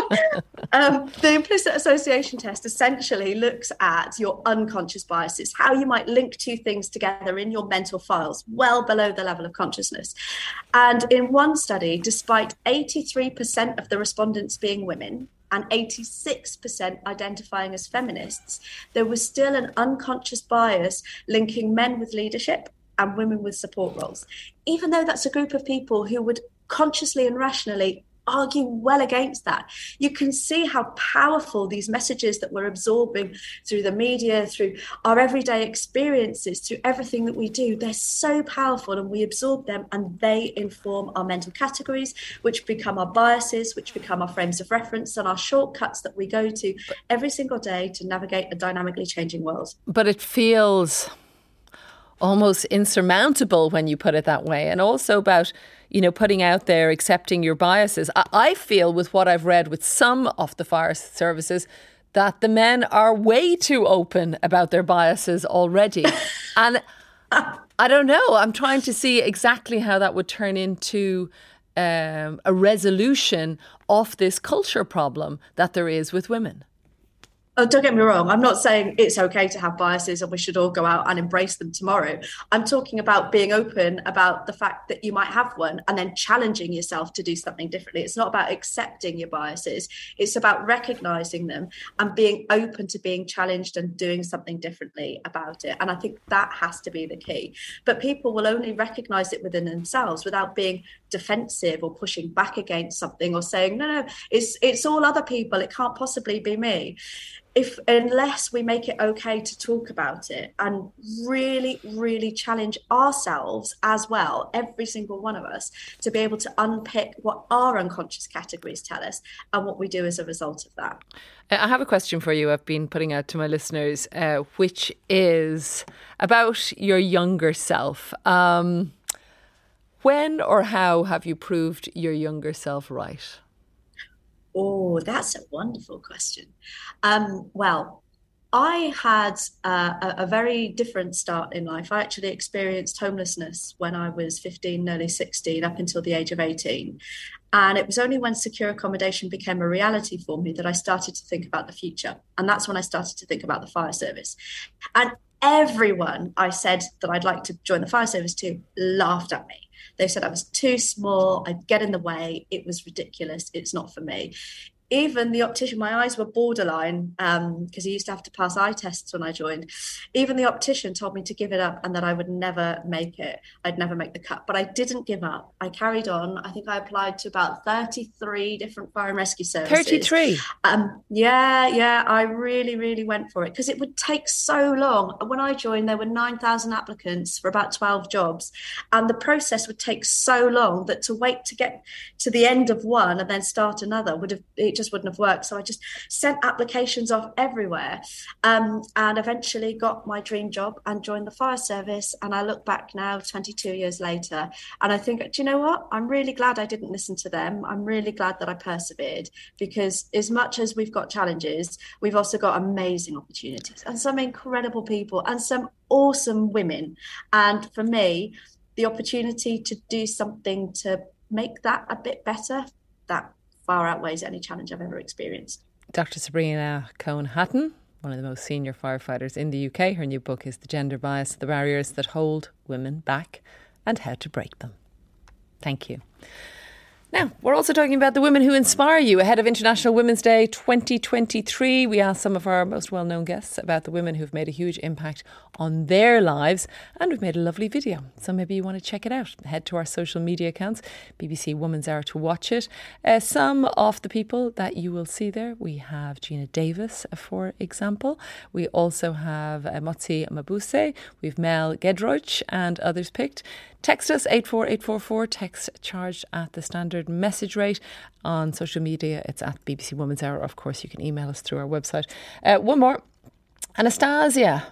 um, the implicit association test essentially looks at your unconscious biases, how you might link two things together in your mental files, well below the level of consciousness. And in one study, despite eighty-three percent of the respondents being women and eighty-six percent identifying as feminists, there was still an unconscious bias linking men with leadership and women with support roles, even though that's a group of people who would consciously and rationally argue well against that. You can see how powerful these messages that we're absorbing through the media, through our everyday experiences, through everything that we do, they're so powerful, and we absorb them and they inform our mental categories, which become our biases, which become our frames of reference and our shortcuts that we go to every single day to navigate a dynamically changing world. But it feels almost insurmountable when you put it that way, and also about, you know, putting out there, accepting your biases. I, I feel with what I've read with some of the fire services that the men are way too open about their biases already. And I don't know, I'm trying to see exactly how that would turn into um, a resolution of this culture problem that there is with women. Oh, don't get me wrong. I'm not saying it's okay to have biases and we should all go out and embrace them tomorrow. I'm talking about being open about the fact that you might have one and then challenging yourself to do something differently. It's not about accepting your biases. It's about recognizing them and being open to being challenged and doing something differently about it. And I think that has to be the key. But people will only recognize it within themselves without being defensive or pushing back against something or saying, no, no, it's it's all other people. It can't possibly be me. If unless we make it okay to talk about it and really, really challenge ourselves as well, every single one of us, to be able to unpick what our unconscious categories tell us and what we do as a result of that. I have a question for you I've been putting out to my listeners, uh, which is about your younger self. Um, when or how have you proved your younger self right? Oh, that's a wonderful question. Um, well, I had uh, a, a very different start in life. I actually experienced homelessness when I was fifteen, nearly sixteen, up until the age of eighteen. And it was only when secure accommodation became a reality for me that I started to think about the future. And that's when I started to think about the fire service. And everyone I said that I'd like to join the fire service to laughed at me. They said I was too small, I'd get in the way, it was ridiculous, it's not for me. Even the optician, my eyes were borderline because um, he used to have to pass eye tests when I joined. Even the optician told me to give it up and that I would never make it. I'd never make the cut. But I didn't give up. I carried on. I think I applied to about thirty-three different fire and rescue services. thirty-three? Um, yeah, yeah. I really, really went for it because it would take so long. When I joined, there were nine thousand applicants for about twelve jobs. And the process would take so long that to wait to get to the end of one and then start another would have... It just wouldn't have worked. So I just sent applications off everywhere um, and eventually got my dream job and joined the fire service. And I look back now twenty-two years later and I think, do you know what? I'm really glad I didn't listen to them. I'm really glad that I persevered, because as much as we've got challenges, we've also got amazing opportunities and some incredible people and some awesome women. And for me, the opportunity to do something to make that a bit better, that far outweighs any challenge I've ever experienced. Doctor Sabrina Cohen-Hatton, one of the most senior firefighters in the U K. Her new book is The Gender Bias, The Barriers That Hold Women Back and How to Break Them. Thank you. Now, we're also talking about the women who inspire you. Ahead of International Women's Day twenty twenty-three, we asked some of our most well-known guests about the women who've made a huge impact on their lives, and we've made a lovely video. So maybe you want to check it out. Head to our social media accounts, B B C Woman's Hour, to watch it. Uh, some of the people that you will see there, we have Gina Davis, for example. We also have uh, Motsi Mabuse, we've Mel Gedroich and others picked. Text us eight four eight four four, text charged at the standard message rate. On social media, it's at B B C Woman's Hour. Of course, you can email us through our website. Uh, one more. Anastasia.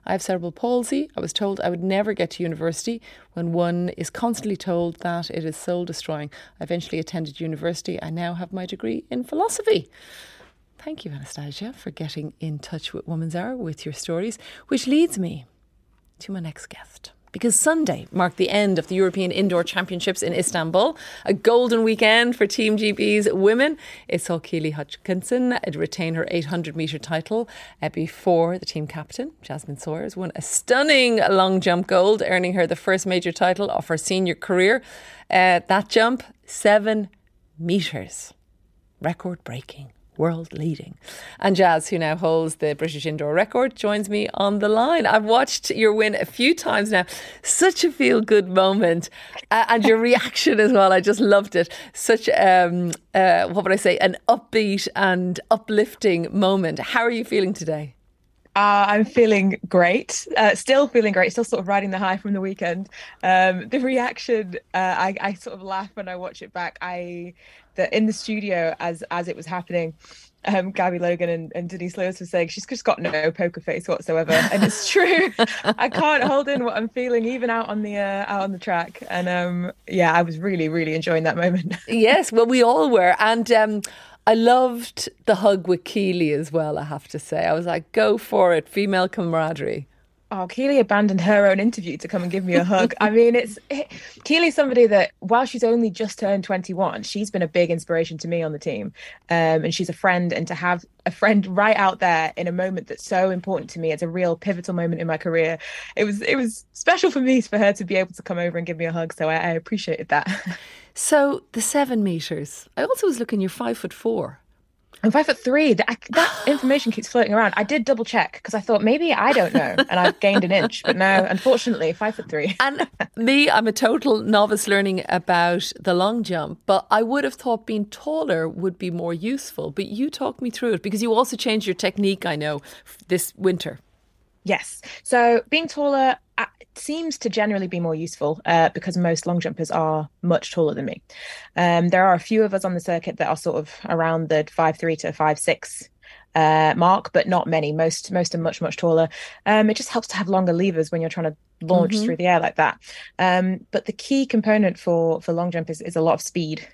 I have cerebral palsy. I was told I would never get to university when one is constantly told that it is soul destroying. I eventually attended university. I now have my degree in philosophy. Thank you, Anastasia, for getting in touch with Woman's Hour with your stories, which leads me to my next guest. Because Sunday marked the end of the European Indoor Championships in Istanbul, a golden weekend for Team G B's women. It saw Keely Hutchinson retain her eight hundred metre title uh, before the team captain, Jasmine Sawyers, won a stunning long jump gold, earning her the first major title of her senior career. Uh, that jump, seven metres. Record breaking. World leading. And Jazz, who now holds the British indoor record, joins me on the line. I've watched your win a few times now. Such a feel-good moment. Uh, and your reaction as well. I just loved it. Such, um, uh, what would I say, an upbeat and uplifting moment. How are you feeling today? Uh, I'm feeling great, uh, still feeling great, still sort of riding the high from the weekend. Um, the reaction, uh, I, I sort of laugh when I watch it back. I, the, in the studio as as it was happening, um, Gabby Logan and, and Denise Lewis were saying she's just got no poker face whatsoever, and it's true. I can't hold in what I'm feeling even out on the uh, out on the track, and um, yeah, I was really really enjoying that moment. Yes, well, we all were, and. Um, I loved the hug with Keely as well, I have to say. I was like, go for it, female camaraderie. Oh, Keely abandoned her own interview to come and give me a hug. I mean, it's it, Keely's somebody that, while she's only just turned twenty-one, she's been a big inspiration to me on the team. Um, and she's a friend, and to have a friend right out there in a moment that's so important to me, it's a real pivotal moment in my career. It was it was special for me for her to be able to come over and give me a hug, so I, I appreciated that. So the seven metres, I also was looking, you're five foot four. I'm five foot three. That, that information keeps floating around. I did double check because I thought maybe I don't know and I've gained an inch, but no, unfortunately, five foot three. And me, I'm a total novice learning about the long jump, but I would have thought being taller would be more useful. But you talk me through it because you also changed your technique, I know, this winter. Yes. So being taller uh, seems to generally be more useful uh, because most long jumpers are much taller than me. Um, there are a few of us on the circuit that are sort of around the five three to five six uh, mark, but not many. Most most are much, much taller. Um, it just helps to have longer levers when you're trying to launch mm-hmm. through the air like that. Um, but the key component for, for long jump is, is a lot of speed.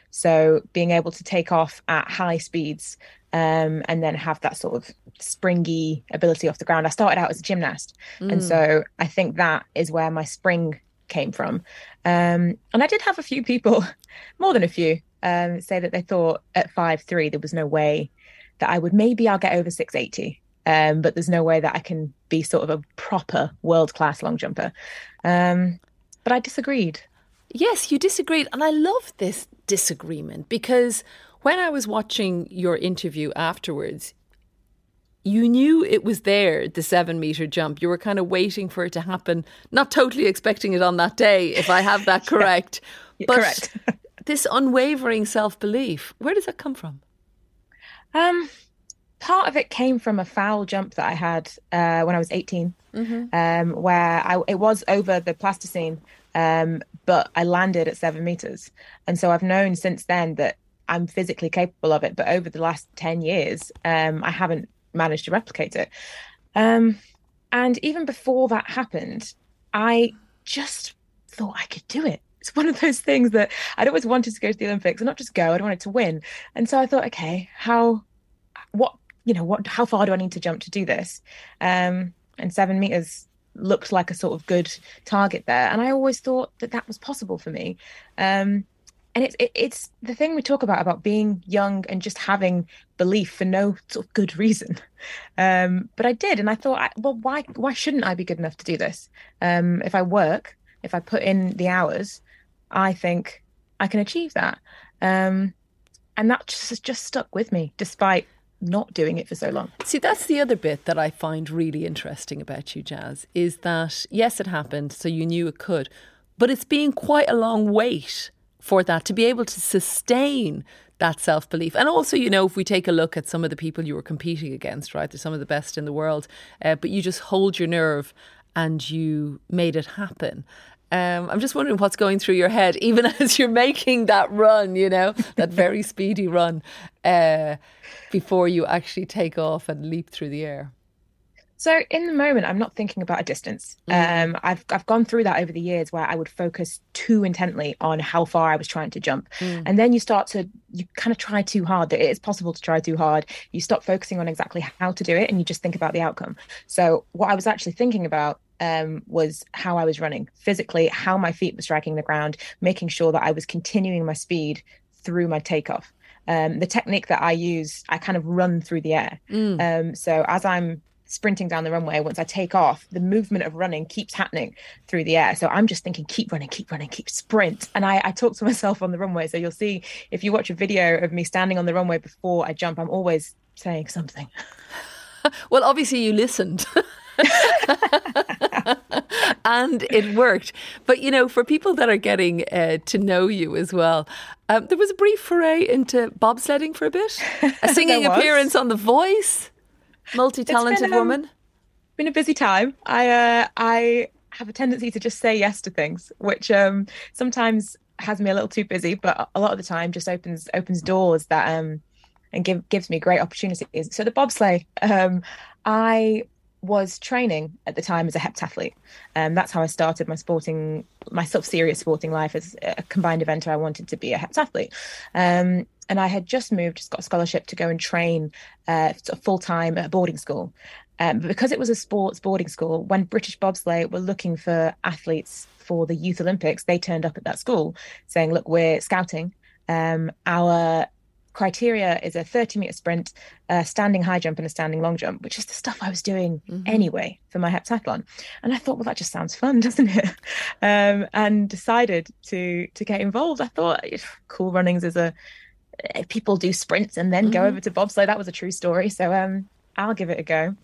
So being able to take off at high speeds um, and then have that sort of springy ability off the ground. I started out as a gymnast. Mm. And so I think that is where my spring came from. Um, and I did have a few people, more than a few, um, say that they thought at five three there was no way that I would, maybe I'll get over six eighty. Um, but there's no way that I can be sort of a proper world-class long jumper. Um, but I disagreed. Yes, you disagreed. And I love this disagreement because when I was watching your interview afterwards, you knew it was there, the seven metre jump. You were kind of waiting for it to happen, not totally expecting it on that day, if I have that correct. Yeah, but correct. This unwavering self-belief, where does that come from? Um, part of it came from a foul jump that I had uh, when I was eighteen, mm-hmm. um, where I, it was over the plasticine, um, but I landed at seven metres. And so I've known since then that I'm physically capable of it. But over the last ten years, um, I haven't managed to replicate it. Um, and even before that happened, I just thought I could do it. It's one of those things that I'd always wanted to go to the Olympics and not just go, I'd wanted to win. And so I thought, okay, how, what, you know, what, how far do I need to jump to do this? Um, and seven meters looked like a sort of good target there. And I always thought that that was possible for me. Um, And it's it, it's the thing we talk about, about being young and just having belief for no sort of good reason. Um, but I did. And I thought, well, why why shouldn't I be good enough to do this? Um, if I work, if I put in the hours, I think I can achieve that. Um, and that just, just stuck with me, despite not doing it for so long. See, that's the other bit that I find really interesting about you, Jazz, is that, yes, it happened, so you knew it could, but it's been quite a long wait for that, to be able to sustain that self-belief. And also, you know, if we take a look at some of the people you were competing against, right, they're some of the best in the world, uh, but you just hold your nerve and you made it happen. Um, I'm just wondering what's going through your head, even as you're making that run, you know, that very speedy run, uh, before you actually take off and leap through the air. So in the moment, I'm not thinking about a distance. Mm. Um, I've I've gone through that over the years where I would focus too intently on how far I was trying to jump. Mm. And then you start to, you kind of try too hard. It is possible to try too hard. You stop focusing on exactly how to do it and you just think about the outcome. So what I was actually thinking about um, was how I was running physically, how my feet were striking the ground, making sure that I was continuing my speed through my takeoff. Um, the technique that I use, I kind of run through the air. Mm. Um, so as I'm sprinting down the runway, once I take off, the movement of running keeps happening through the air. So I'm just thinking, keep running, keep running, keep sprint. And I, I talk to myself on the runway. So you'll see, if you watch a video of me standing on the runway before I jump, I'm always saying something. Well, obviously you listened. And it worked. But, you know, for people that are getting uh, to know you as well, um, there was a brief foray into bobsledding for a bit. A singing appearance on The Voice. Multi-talented been, um, woman. Been a busy time. I uh, I have a tendency to just say yes to things, which um, sometimes has me a little too busy, but a lot of the time just opens opens doors that um and give, gives me great opportunities. So the bobsleigh, um, I was training at the time as a heptathlete. Um, that's how I started my sporting, my sort of serious sporting life as a combined eventer. I wanted to be a heptathlete. Um, and I had just moved, just got a scholarship to go and train uh, sort of full-time at a boarding school. Um, but because it was a sports boarding school, when British Bobsleigh were looking for athletes for the Youth Olympics, they turned up at that school saying, look, we're scouting. Um, our criteria is a thirty metre sprint, a standing high jump and a standing long jump, which is the stuff I was doing mm-hmm. anyway for my heptathlon. And I thought, well, that just sounds fun, doesn't it? Um, and decided to to get involved. I thought Cool Runnings is a, people do sprints and then mm-hmm. go over to bobsleigh. That was a true story. So um, I'll give it a go.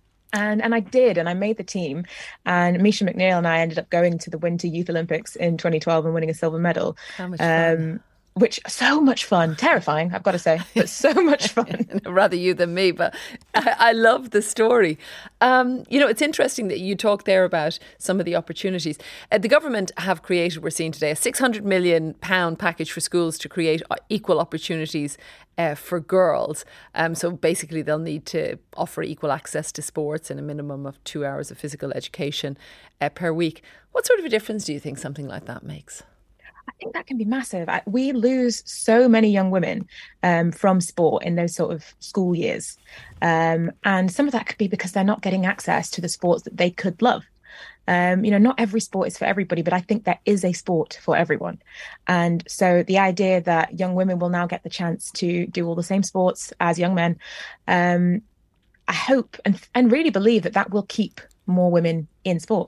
And and I did, and I made the team. And Misha McNeil and I ended up going to the Winter Youth Olympics in twenty twelve and winning a silver medal. How much fun. Um, Which, so much fun. Terrifying, I've got to say, but so much fun. Rather you than me, but I, I love the story. Um, you know, it's interesting that you talk there about some of the opportunities. Uh, the government have created, we're seeing today, a six hundred million pounds package for schools to create equal opportunities uh, for girls. Um, so basically they'll need to offer equal access to sports and a minimum of two hours of physical education uh, per week. What sort of a difference do you think something like that makes? I think that can be massive. We lose so many young women um, from sport in those sort of school years. Um, and some of that could be because they're not getting access to the sports that they could love. Um, you know, not every sport is for everybody, but I think there is a sport for everyone. And so the idea that young women will now get the chance to do all the same sports as young men, um, I hope and, and really believe that that will keep more women in sport.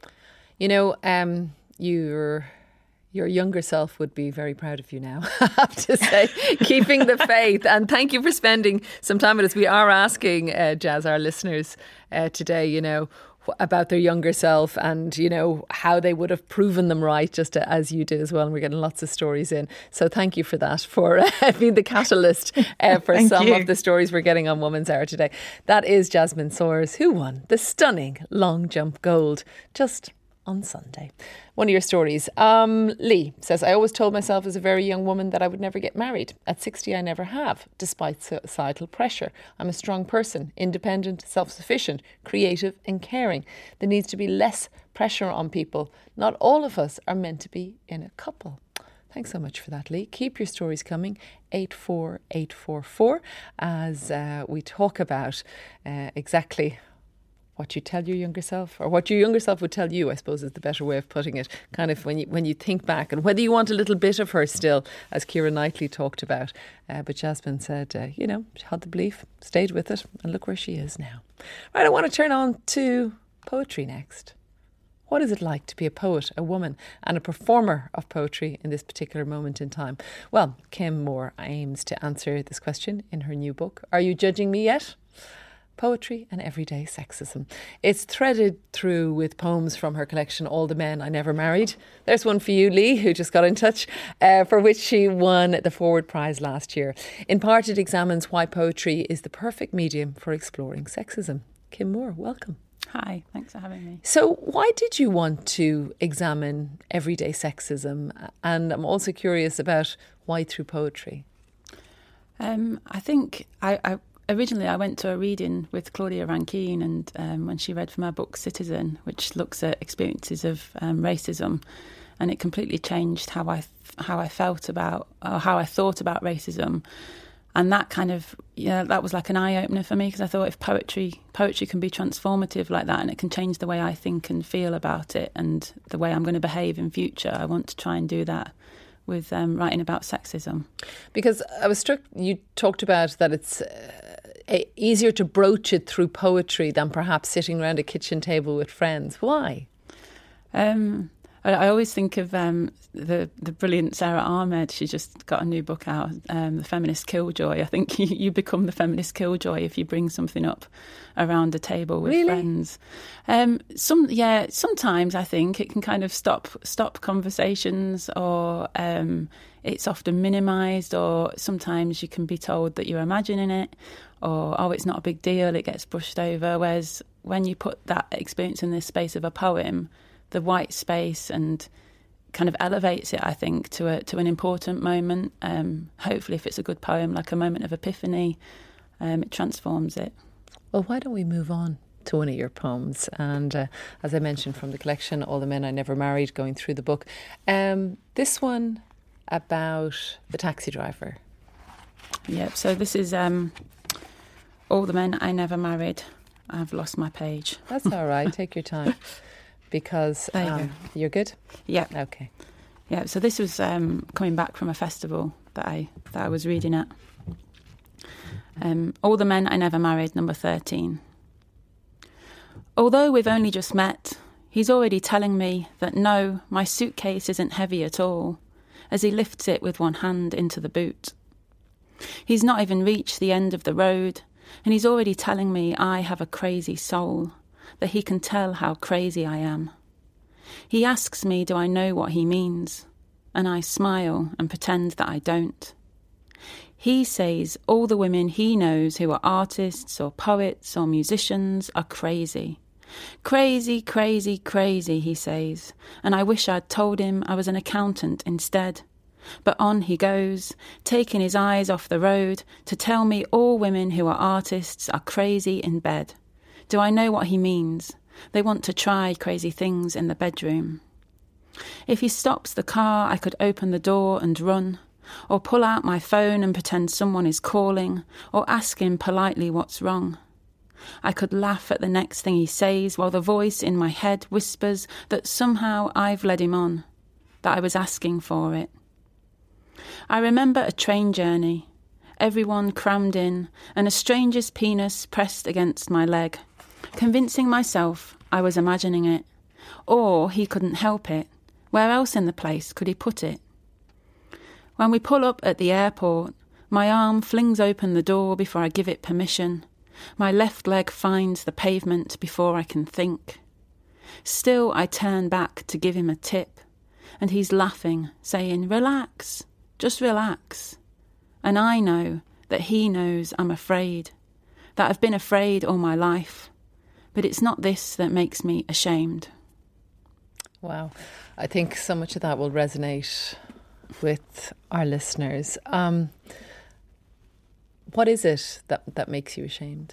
You know, um, you're... Your younger self would be very proud of you now, I have to say, keeping the faith. And thank you for spending some time with us. We are asking, uh, Jazz, our listeners uh, today, you know, about their younger self and, you know, how they would have proven them right, just as you did as well. And we're getting lots of stories in. So thank you for that, for uh, being the catalyst uh, for some you. of the stories we're getting on Woman's Hour today. That is Jasmine Sawers, who won the stunning long jump gold just on Sunday. One of your stories. Um, Lee says, I always told myself as a very young woman that I would never get married. At sixty, I never have, despite societal pressure. I'm a strong person, independent, self-sufficient, creative and caring. There needs to be less pressure on people. Not all of us are meant to be in a couple. Thanks so much for that, Lee. Keep your stories coming, eight four eight four four, as uh, we talk about uh, exactly what you tell your younger self, or what your younger self would tell you, I suppose is the better way of putting it. Kind of when you when you think back, and whether you want a little bit of her still, as Keira Knightley talked about. Uh, but Jasmine said, uh, you know, she had the belief, stayed with it, and look where she is now. Right, I want to turn on to poetry next. What is it like to be a poet, a woman, and a performer of poetry in this particular moment in time? Well, Kim Moore aims to answer this question in her new book, Are You Judging Me Yet? Poetry and Everyday Sexism. It's threaded through with poems from her collection, All the Men I Never Married. There's one for you, Lee, who just got in touch, uh, for which she won the Forward Prize last year. In part, it examines why poetry is the perfect medium for exploring sexism. Kim Moore, welcome. Hi, thanks for having me. So why did you want to examine everyday sexism? And I'm also curious about why through poetry. Um, I think I... I originally I went to a reading with Claudia Rankine, and um, when she read from her book Citizen, which looks at experiences of um, racism, and it completely changed how I how I felt about, or how I thought about racism. And that kind of, yeah, that was like an eye-opener for me, because I thought if poetry poetry can be transformative like that, and it can change the way I think and feel about it and the way I'm going to behave in future, I want to try and do that with um, writing about sexism. Because I was struck, you talked about that it's uh, easier to broach it through poetry than perhaps sitting around a kitchen table with friends. Why? Um, I, I always think of um, the the brilliant Sarah Ahmed. She just got a new book out, um, The Feminist Killjoy. I think you, you become the feminist killjoy if you bring something up around a table with really? friends. Um, some, yeah, sometimes I think it can kind of stop stop conversations, or um, it's often minimised, or sometimes you can be told that you're imagining it, or, oh, it's not a big deal, it gets brushed over. Whereas when you put that experience in the space of a poem, the white space and kind of elevates it, I think, to a to an important moment. Um, hopefully, if it's a good poem, like a moment of epiphany, um, it transforms it. Well, why don't we move on to one of your poems? And uh, as I mentioned, from the collection, All the Men I Never Married, going through the book. Um, this one about the taxi driver. Yep, so this is um, All the Men I Never Married. I've lost my page. That's all right, take your time. Because you um, you're good? Yeah. Okay. Yeah, so this was um, coming back from a festival that I that I was reading at. Um, All the Men I Never Married, number thirteen. Although we've only just met, he's already telling me that no, my suitcase isn't heavy at all, as he lifts it with one hand into the boot. He's not even reached the end of the road, and he's already telling me I have a crazy soul, that he can tell how crazy I am. He asks me, do I know what he means? And I smile and pretend that I don't. He says all the women he knows who are artists or poets or musicians are crazy. Crazy, crazy, crazy, he says, and I wish I'd told him I was an accountant instead. But on he goes, taking his eyes off the road to tell me all women who are artists are crazy in bed. Do I know what he means? They want to try crazy things in the bedroom. If he stops the car, I could open the door and run, or pull out my phone and pretend someone is calling, or ask him politely what's wrong. I could laugh at the next thing he says while the voice in my head whispers that somehow I've led him on, that I was asking for it. I remember a train journey, everyone crammed in, and a stranger's penis pressed against my leg, convincing myself I was imagining it. Or he couldn't help it. Where else in the place could he put it? When we pull up at the airport, my arm flings open the door before I give it permission. My left leg finds the pavement before I can think. Still, I turn back to give him a tip, and he's laughing, saying, relax, just relax. And I know that he knows I'm afraid, that I've been afraid all my life. But it's not this that makes me ashamed. Wow. I think so much of that will resonate with our listeners. Um, what is it that, that makes you ashamed?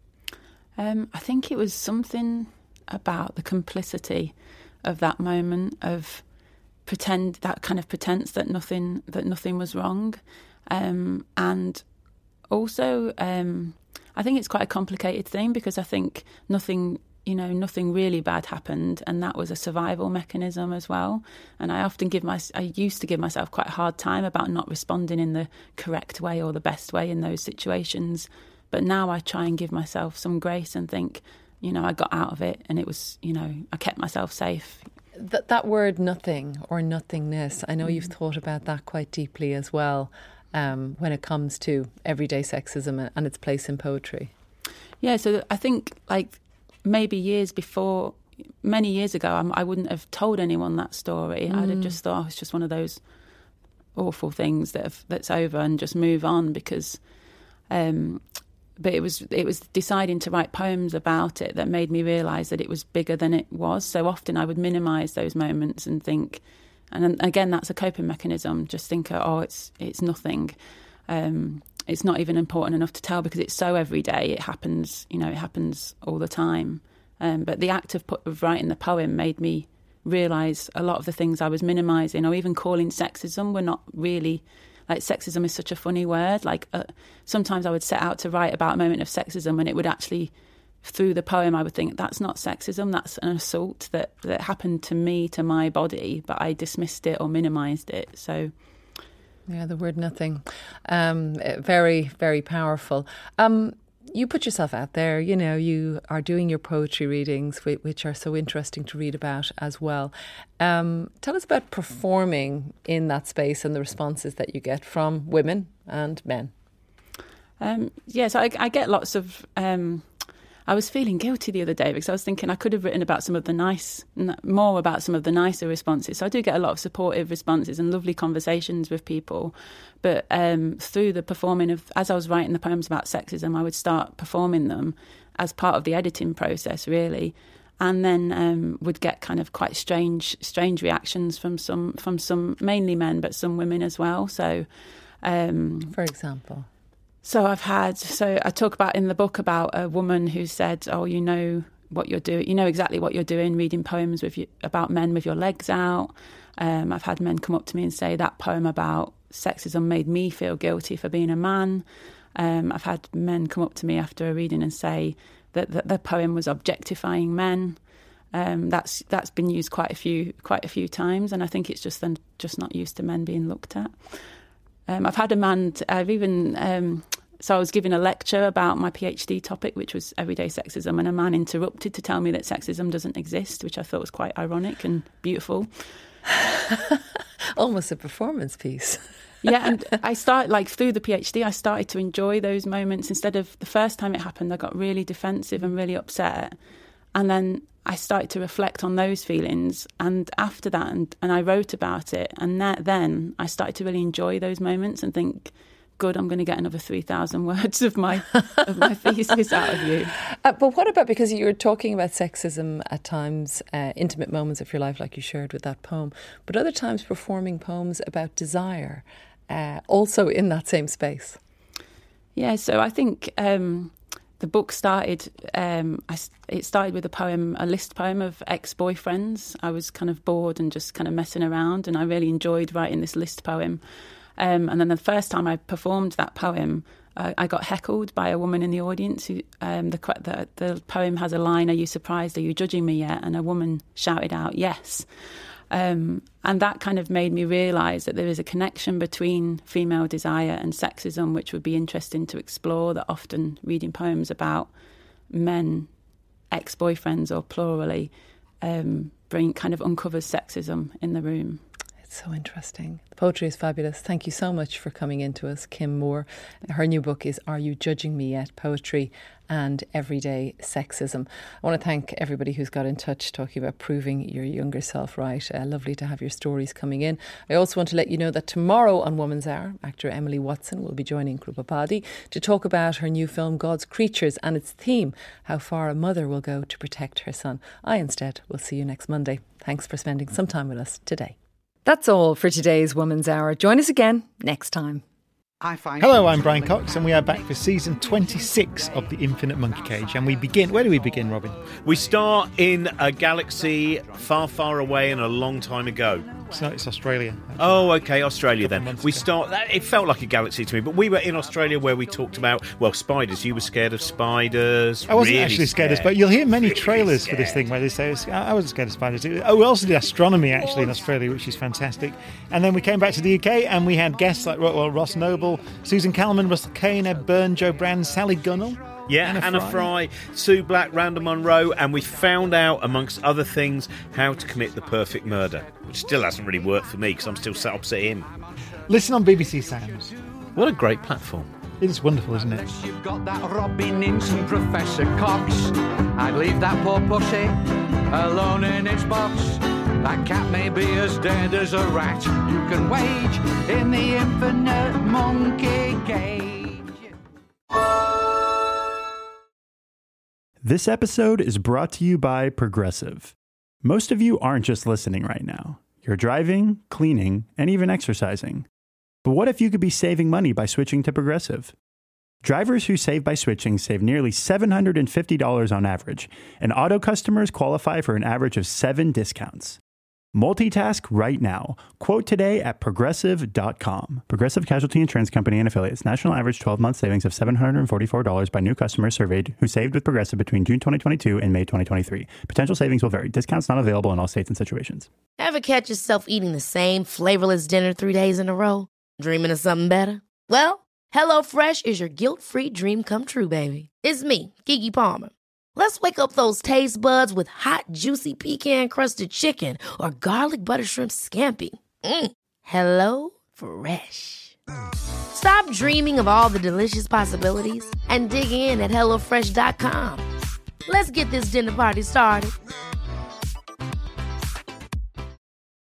Um, I think it was something about the complicity of that moment, of pretend, that kind of pretense that nothing that nothing was wrong, um, and also. Um, I think it's quite a complicated thing, because I think nothing, you know, nothing really bad happened, and that was a survival mechanism as well. And I often give my, I used to give myself quite a hard time about not responding in the correct way or the best way in those situations. But now I try and give myself some grace and think, you know, I got out of it, and it was, you know, I kept myself safe. That that word nothing or nothingness, I know mm. you've thought about that quite deeply as well. Um, when it comes to everyday sexism and its place in poetry. Yeah, so I think like maybe years before, many years ago, I'm, I wouldn't have told anyone that story. Mm. I'd have just thought, oh, it's just one of those awful things that have, that's over, and just move on, because... Um, but it was it was deciding to write poems about it that made me realise that it was bigger than it was. So often I would minimise those moments and think... And again, that's a coping mechanism. Just think, oh, it's it's nothing. Um, it's not even important enough to tell because it's so everyday. It happens, you know, it happens all the time. Um, but the act of, put, of writing the poem made me realise a lot of the things I was minimising or even calling sexism were not really, like sexism is such a funny word. Like uh, sometimes I would set out to write about a moment of sexism and it would actually, through the poem, I would think that's not sexism, that's an assault that, that happened to me, to my body, but I dismissed it or minimised it. So... Yeah, the word nothing. Um, very, very powerful. Um, you put yourself out there, you know, you are doing your poetry readings, which are so interesting to read about as well. Um, tell us about performing in that space and the responses that you get from women and men. Um, yes, yeah, so I, I get lots of... Um, I was feeling guilty the other day because I was thinking I could have written about some of the nice, more about some of the nicer responses. So I do get a lot of supportive responses and lovely conversations with people. But um, through the performing of, as I was writing the poems about sexism, I would start performing them as part of the editing process, really. And then um, would get kind of quite strange, strange reactions from some, from some mainly men, but some women as well. So, um, for example. So I've had, so I talk about in the book about a woman who said, oh, you know what you're doing, you know exactly what you're doing, reading poems with you, about men with your legs out. Um, I've had men come up to me and say that poem about sexism made me feel guilty for being a man. Um, I've had men come up to me after a reading and say that, that the poem was objectifying men. Um, that's that's been used quite a few quite a few times, and I think it's just then just not used to men being looked at. Um, I've had a man, I've even, um, so I was giving a lecture about my PhD topic, which was everyday sexism, and a man interrupted to tell me that sexism doesn't exist, which I thought was quite ironic and beautiful. Almost a performance piece. Yeah, and I started, like, through the PhD, I started to enjoy those moments. Instead of the first time it happened, I got really defensive and really upset. And then I started to reflect on those feelings. And after that, and, and I wrote about it. And that, then I started to really enjoy those moments and think, good, I'm going to get another three thousand words of my of my thesis out of you. Uh, but what about, because you were talking about sexism at times, uh, intimate moments of your life like you shared with that poem, but other times performing poems about desire, uh, also in that same space. Yeah, so I think... Um, The book started, um, I, it started with a poem, a list poem of ex-boyfriends. I was kind of bored and just kind of messing around, and I really enjoyed writing this list poem. Um, and then the first time I performed that poem, uh, I got heckled by a woman in the audience. Who um, the, the the poem has a line, "Are you surprised? Are you judging me yet?" And a woman shouted out, "Yes." Um, and that kind of made me realise that there is a connection between female desire and sexism, which would be interesting to explore, that often reading poems about men, ex-boyfriends or plurally, um, bring kind of uncovers sexism in the room. It's so interesting. The poetry is fabulous. Thank you so much for coming in to us, Kim Moore. Her new book is Are You Judging Me Yet? Poetry and Everyday Sexism. I want to thank everybody who's got in touch talking about proving your younger self right. Uh, lovely to have your stories coming in. I also want to let you know that tomorrow on Woman's Hour, actor Emily Watson will be joining Krupa Paddy to talk about her new film God's Creatures and its theme, how far a mother will go to protect her son. I instead will see you next Monday. Thanks for spending some time with us today. That's all for today's Woman's Hour. Join us again next time. Hello, I'm Brian Cox, and we are back for season twenty-six of The Infinite Monkey Cage. And we begin, where do we begin, Robin? We start in a galaxy far, far away and a long time ago. So it's Australia. Actually. Oh, okay, Australia then. We start, it felt like a galaxy to me, but we were in Australia where we talked about, well, spiders. You were scared of spiders. I wasn't really actually scared, scared of spiders, but you'll hear many really trailers scared. for this thing where they say, I wasn't scared of spiders. Oh, we also did astronomy, actually, in Australia, which is fantastic. And then we came back to the U K, and we had guests like well, Ross Noble, Susan Calman, Russell Kane, Ed Byrne, Joe Brand, Sally Gunnell. Yeah, Anna, Anna Fry. Fry, Sue Black, Randa Munro, and we found out, amongst other things, how to commit the perfect murder, which still hasn't really worked for me because I'm still sat opposite him. Listen on B B C Sounds. What a great platform. It is wonderful, isn't it? You've got that Robin Ince and Professor Cox. I'd leave that poor pussy alone in its box. That cat may be as dead as a rat. You can wage in the infinite monkey cage. This episode is brought to you by Progressive. Most of you aren't just listening right now. You're driving, cleaning, and even exercising. But what if you could be saving money by switching to Progressive? Drivers who save by switching save nearly seven hundred fifty dollars on average, and auto customers qualify for an average of seven discounts. Multitask right now. Quote today at progressive dot com. Progressive Casualty Insurance Company and Affiliates. National average twelve-month savings of seven hundred forty-four dollars by new customers surveyed who saved with Progressive between June twenty twenty-two and May twenty twenty-three. Potential savings will vary. Discounts not available in all states and situations. Ever catch yourself eating the same flavorless dinner three days in a row? Dreaming of something better? Well, HelloFresh is your guilt-free dream come true, baby. It's me, Keke Palmer. Let's wake up those taste buds with hot, juicy pecan-crusted chicken or garlic butter shrimp scampi. Mm. Hello Fresh. Stop dreaming of all the delicious possibilities and dig in at hello fresh dot com. Let's get this dinner party started.